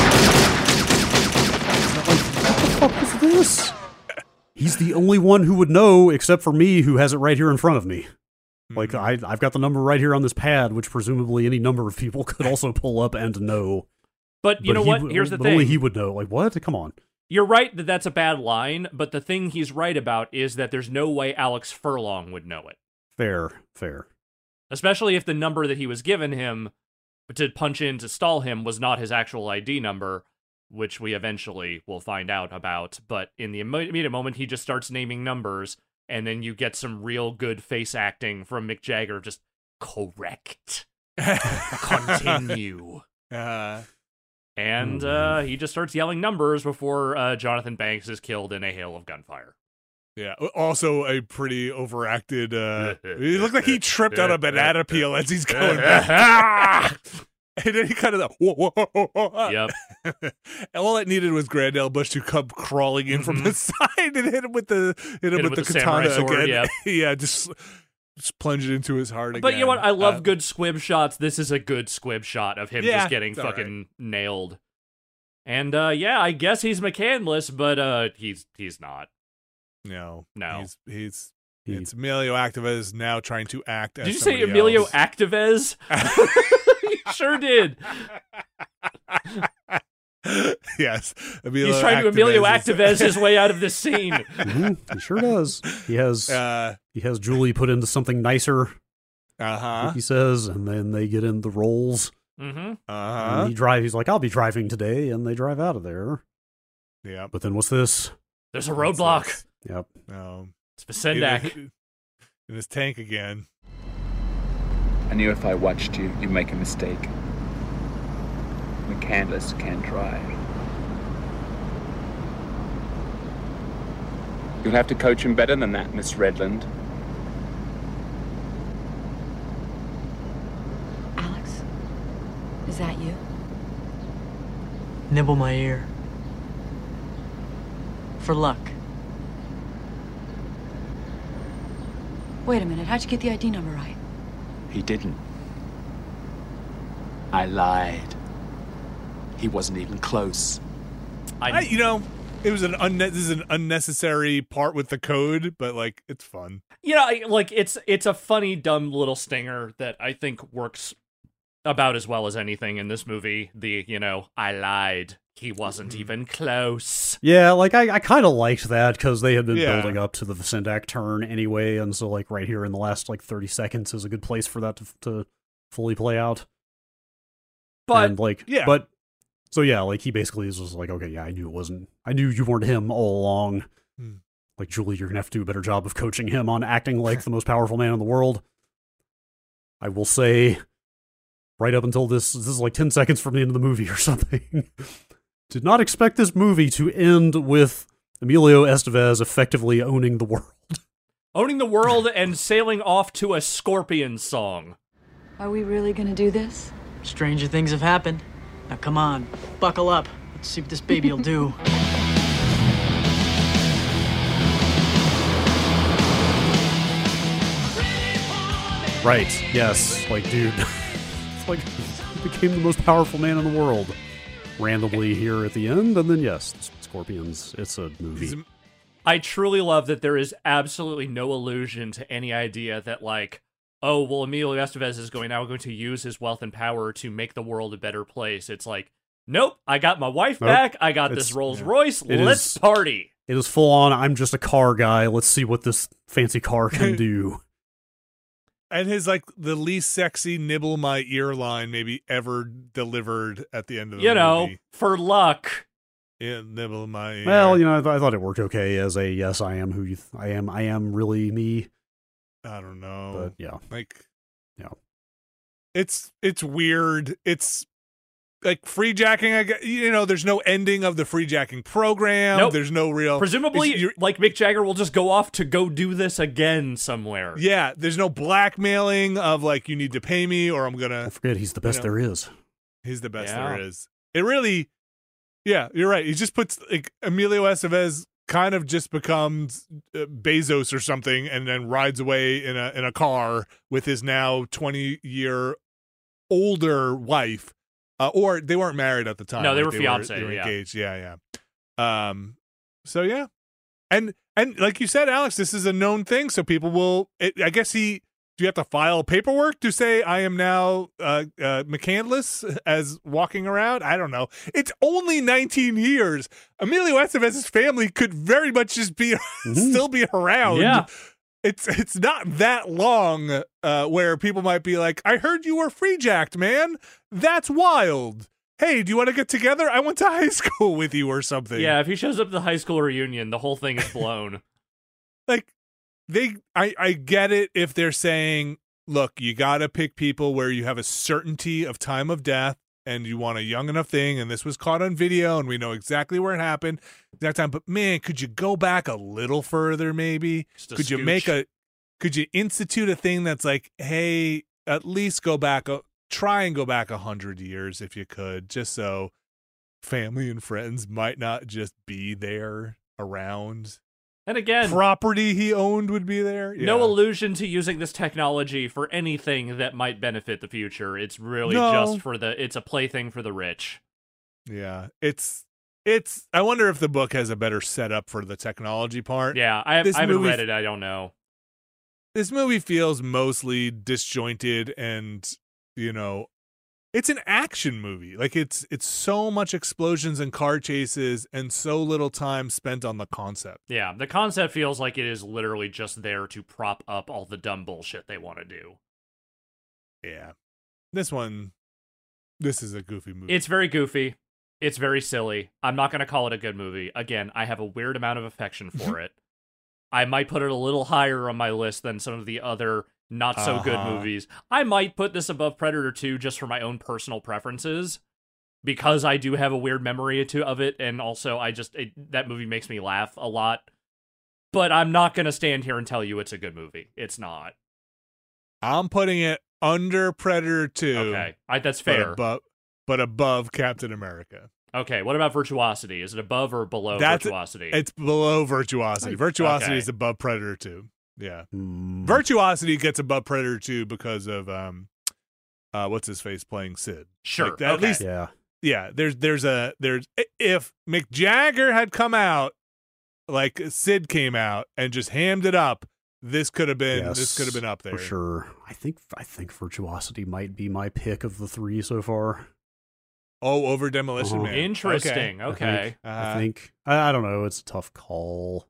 What the fuck is this? He's the only one who would know, except for me, who has it right here in front of me. Like, I've got the number right here on this pad, which presumably any number of people could also pull up and know. But you know what? Here's the thing. Only he would know. Like, what? Come on. You're right that that's a bad line, but the thing he's right about is that there's no way Alex Furlong would know it. Fair. Especially if the number that he was given him to punch in to stall him was not his actual ID number, which we eventually will find out about. But in the immediate moment, he just starts naming numbers, and then you get some real good face acting from Mick Jagger, just correct. Continue. And he just starts yelling numbers before Jonathan Banks is killed in a hail of gunfire. Yeah, also a pretty overacted, it looked like he tripped on a banana peel as he's going back. And then he kind of, whoa. Yep. And all it needed was Grandel Bush to come crawling in from the side and hit him with the katana sword, again. Yep. Yeah, just plunge it into his heart again. But you know what? I love good squib shots. This is a good squib shot of him just getting fucking nailed. And yeah, I guess he's McCandless, but he's not. No. He's it's Emilio Estevez now trying to act as Did you say Emilio Estevez? You sure did. Yes. He's trying to Emilio Estevez his way out of this scene. He sure does. He has Julie put into something nicer. He says, and then they get in the roles. And he's like, I'll be driving today, and they drive out of there. Yeah. But then what's this? There's a roadblock. Yep. It's Vasendak. In his tank again. I knew if I watched you, you'd make a mistake. McCandless can drive. You'll have to coach him better than that, Miss Redland. Alex? Is that you? Nibble my ear. For luck. Wait a minute, how'd you get the ID number right? He didn't. I lied. He wasn't even close. It was this is an unnecessary part with the code, but like it's fun. It's a funny, dumb little stinger that I think works about as well as anything in this movie. I lied. He wasn't even close. Yeah, like I kind of liked that because they had been building up to the Vasendak turn anyway, and so like right here in the last 30 seconds is a good place for that to fully play out. But so he basically is just like, okay, yeah, I knew you weren't him all along. Like, Julie, you're gonna have to do a better job of coaching him on acting like the most powerful man in the world. I will say, right up until this is like 10 seconds from the end of the movie or something. Did not expect this movie to end with Emilio Estevez effectively owning the world. Owning the world and sailing off to a Scorpion song. Are we really gonna do this? Stranger things have happened. Now come on, buckle up. Let's see what this baby will do. Right. Yes. Like, dude, it's like he became the most powerful man in the world randomly here at the end, and then yes, Scorpions. It's a movie. I truly love that there is absolutely no allusion to any idea that, like, oh, well, Emilio Estevez is going to use his wealth and power to make the world a better place. It's like, nope, I got my wife back. I got this Rolls Royce. Let's party. It is full on, I'm just a car guy. Let's see what this fancy car can do. And his, like, the least sexy nibble my ear line maybe ever delivered at the end of the movie. You know, for luck. Yeah, nibble my ear. Well, you know, I thought it worked okay as a yes, I am who I am. I am really me. I don't know. But yeah. Like, yeah. It's weird. It's like freejacking. You know, there's no ending of the freejacking program. Nope. There's no real. Presumably, like, Mick Jagger will just go off to go do this again somewhere. Yeah, there's no blackmailing of, like, you need to pay me or I'm gonna. Don't forget, he's the best there is. He's the best there is. It really. Yeah, you're right. He just puts, like, Emilio Estevez kind of just becomes Bezos or something, and then rides away in a car with his now 20-year older wife. Or they weren't married at the time. No, they were fiancé. They were engaged. Yeah. So yeah, and like you said, Alex, this is a known thing, so people will. I guess do you have to file paperwork to say I am now McCandless as walking around? I don't know. It's only 19 years. Emilio Estevez's family could very much just be still be around. Yeah. It's not that long where people might be like, I heard you were freejacked, man. That's wild. Hey, do you want to get together? I went to high school with you or something. Yeah, if he shows up to the high school reunion, the whole thing is blown. Like, I get it if they're saying, look, you got to pick people where you have a certainty of time of death and you want a young enough thing, and this was caught on video and we know exactly where it happened that time. But man, could you go back a little further maybe? Could you institute a thing that's like, hey, at least try and go back 100 years if you could, just so family and friends might not just be there around. And again, property he owned would be there. Yeah. No allusion to using this technology for anything that might benefit the future. It's really just it's a plaything for the rich. Yeah, it's. I wonder if the book has a better setup for the technology part. Yeah, I haven't read it. I don't know. This movie feels mostly disjointed, and it's an action movie. Like it's so much explosions and car chases and so little time spent on the concept. Yeah, the concept feels like it is literally just there to prop up all the dumb bullshit they want to do. Yeah. This is a goofy movie. It's very goofy. It's very silly. I'm not going to call it a good movie. Again, I have a weird amount of affection for it. I might put it a little higher on my list than some of the other not so good movies. I might put this above Predator 2 just for my own personal preferences, because I do have a weird memory of it, and also that movie makes me laugh a lot. But I'm not going to stand here and tell you it's a good movie. It's not. I'm putting it under Predator 2. Okay, that's fair. But above Captain America. Okay, what about Virtuosity? Is it above or below Virtuosity? It's below Virtuosity. Virtuosity is above Predator 2. Yeah. Virtuosity gets above Predator 2 because of what's his face playing Sid. Sure. Like, at least yeah, there's if Mick Jagger had come out like Sid came out and just hammed it up, this could have been up there. For sure. I think Virtuosity might be my pick of the three so far. Oh, over Demolition Man. Interesting. Okay. I think I don't know. It's a tough call.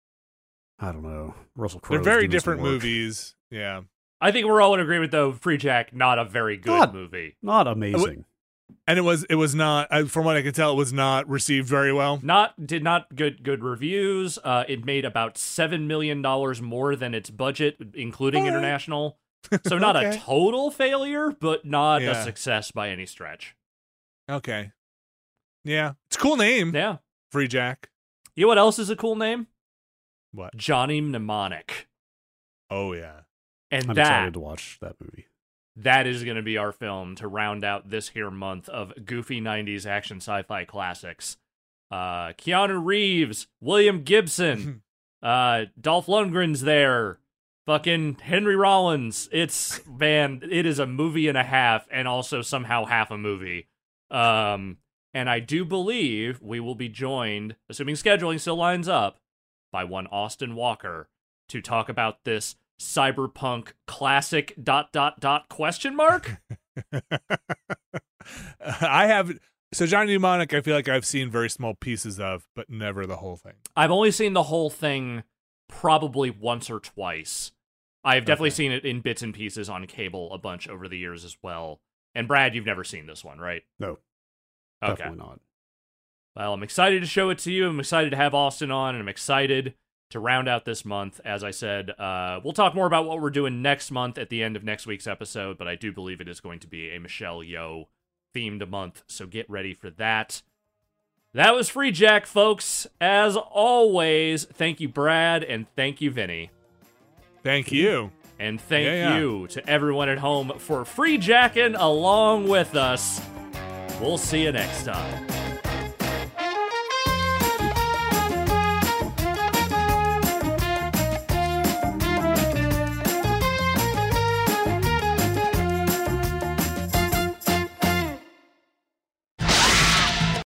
I don't know. Russell Crowe. They're very different movies. Yeah. I think we're all in agreement, though. Freejack, not a very good movie. Not amazing. And it was not. From what I can tell, it was not received very well. Did not good reviews. It made about $7 million more than its budget, including international. So not a total failure, but not a success by any stretch. Okay. Yeah, it's a cool name. Yeah, Freejack. You know what else is a cool name? What? Johnny Mnemonic. Oh yeah. And I'm excited to watch that movie. That is going to be our film to round out this here month of goofy 90s action sci-fi classics. Keanu Reeves, William Gibson, Dolph Lundgren's there. Fucking Henry Rollins. It is a movie and a half, and also somehow half a movie. And I do believe we will be joined, assuming scheduling still lines up, by one Austin Walker to talk about this cyberpunk classic ... question mark? So Johnny Mnemonic, I feel like I've seen very small pieces of, but never the whole thing. I've only seen the whole thing probably once or twice. I've definitely seen it in bits and pieces on cable a bunch over the years as well. And Brad, you've never seen this one, right? No. Okay. Definitely not. Well, I'm excited to show it to you. I'm excited to have Austin on, and I'm excited to round out this month. As I said, we'll talk more about what we're doing next month at the end of next week's episode, but I do believe it is going to be a Michelle Yeoh themed month, so get ready for that. That was Free Jack, folks. As always, thank you, Brad, and thank you, Vinny. Thank you. And thank you to everyone at home for free jacking along with us. We'll see you next time.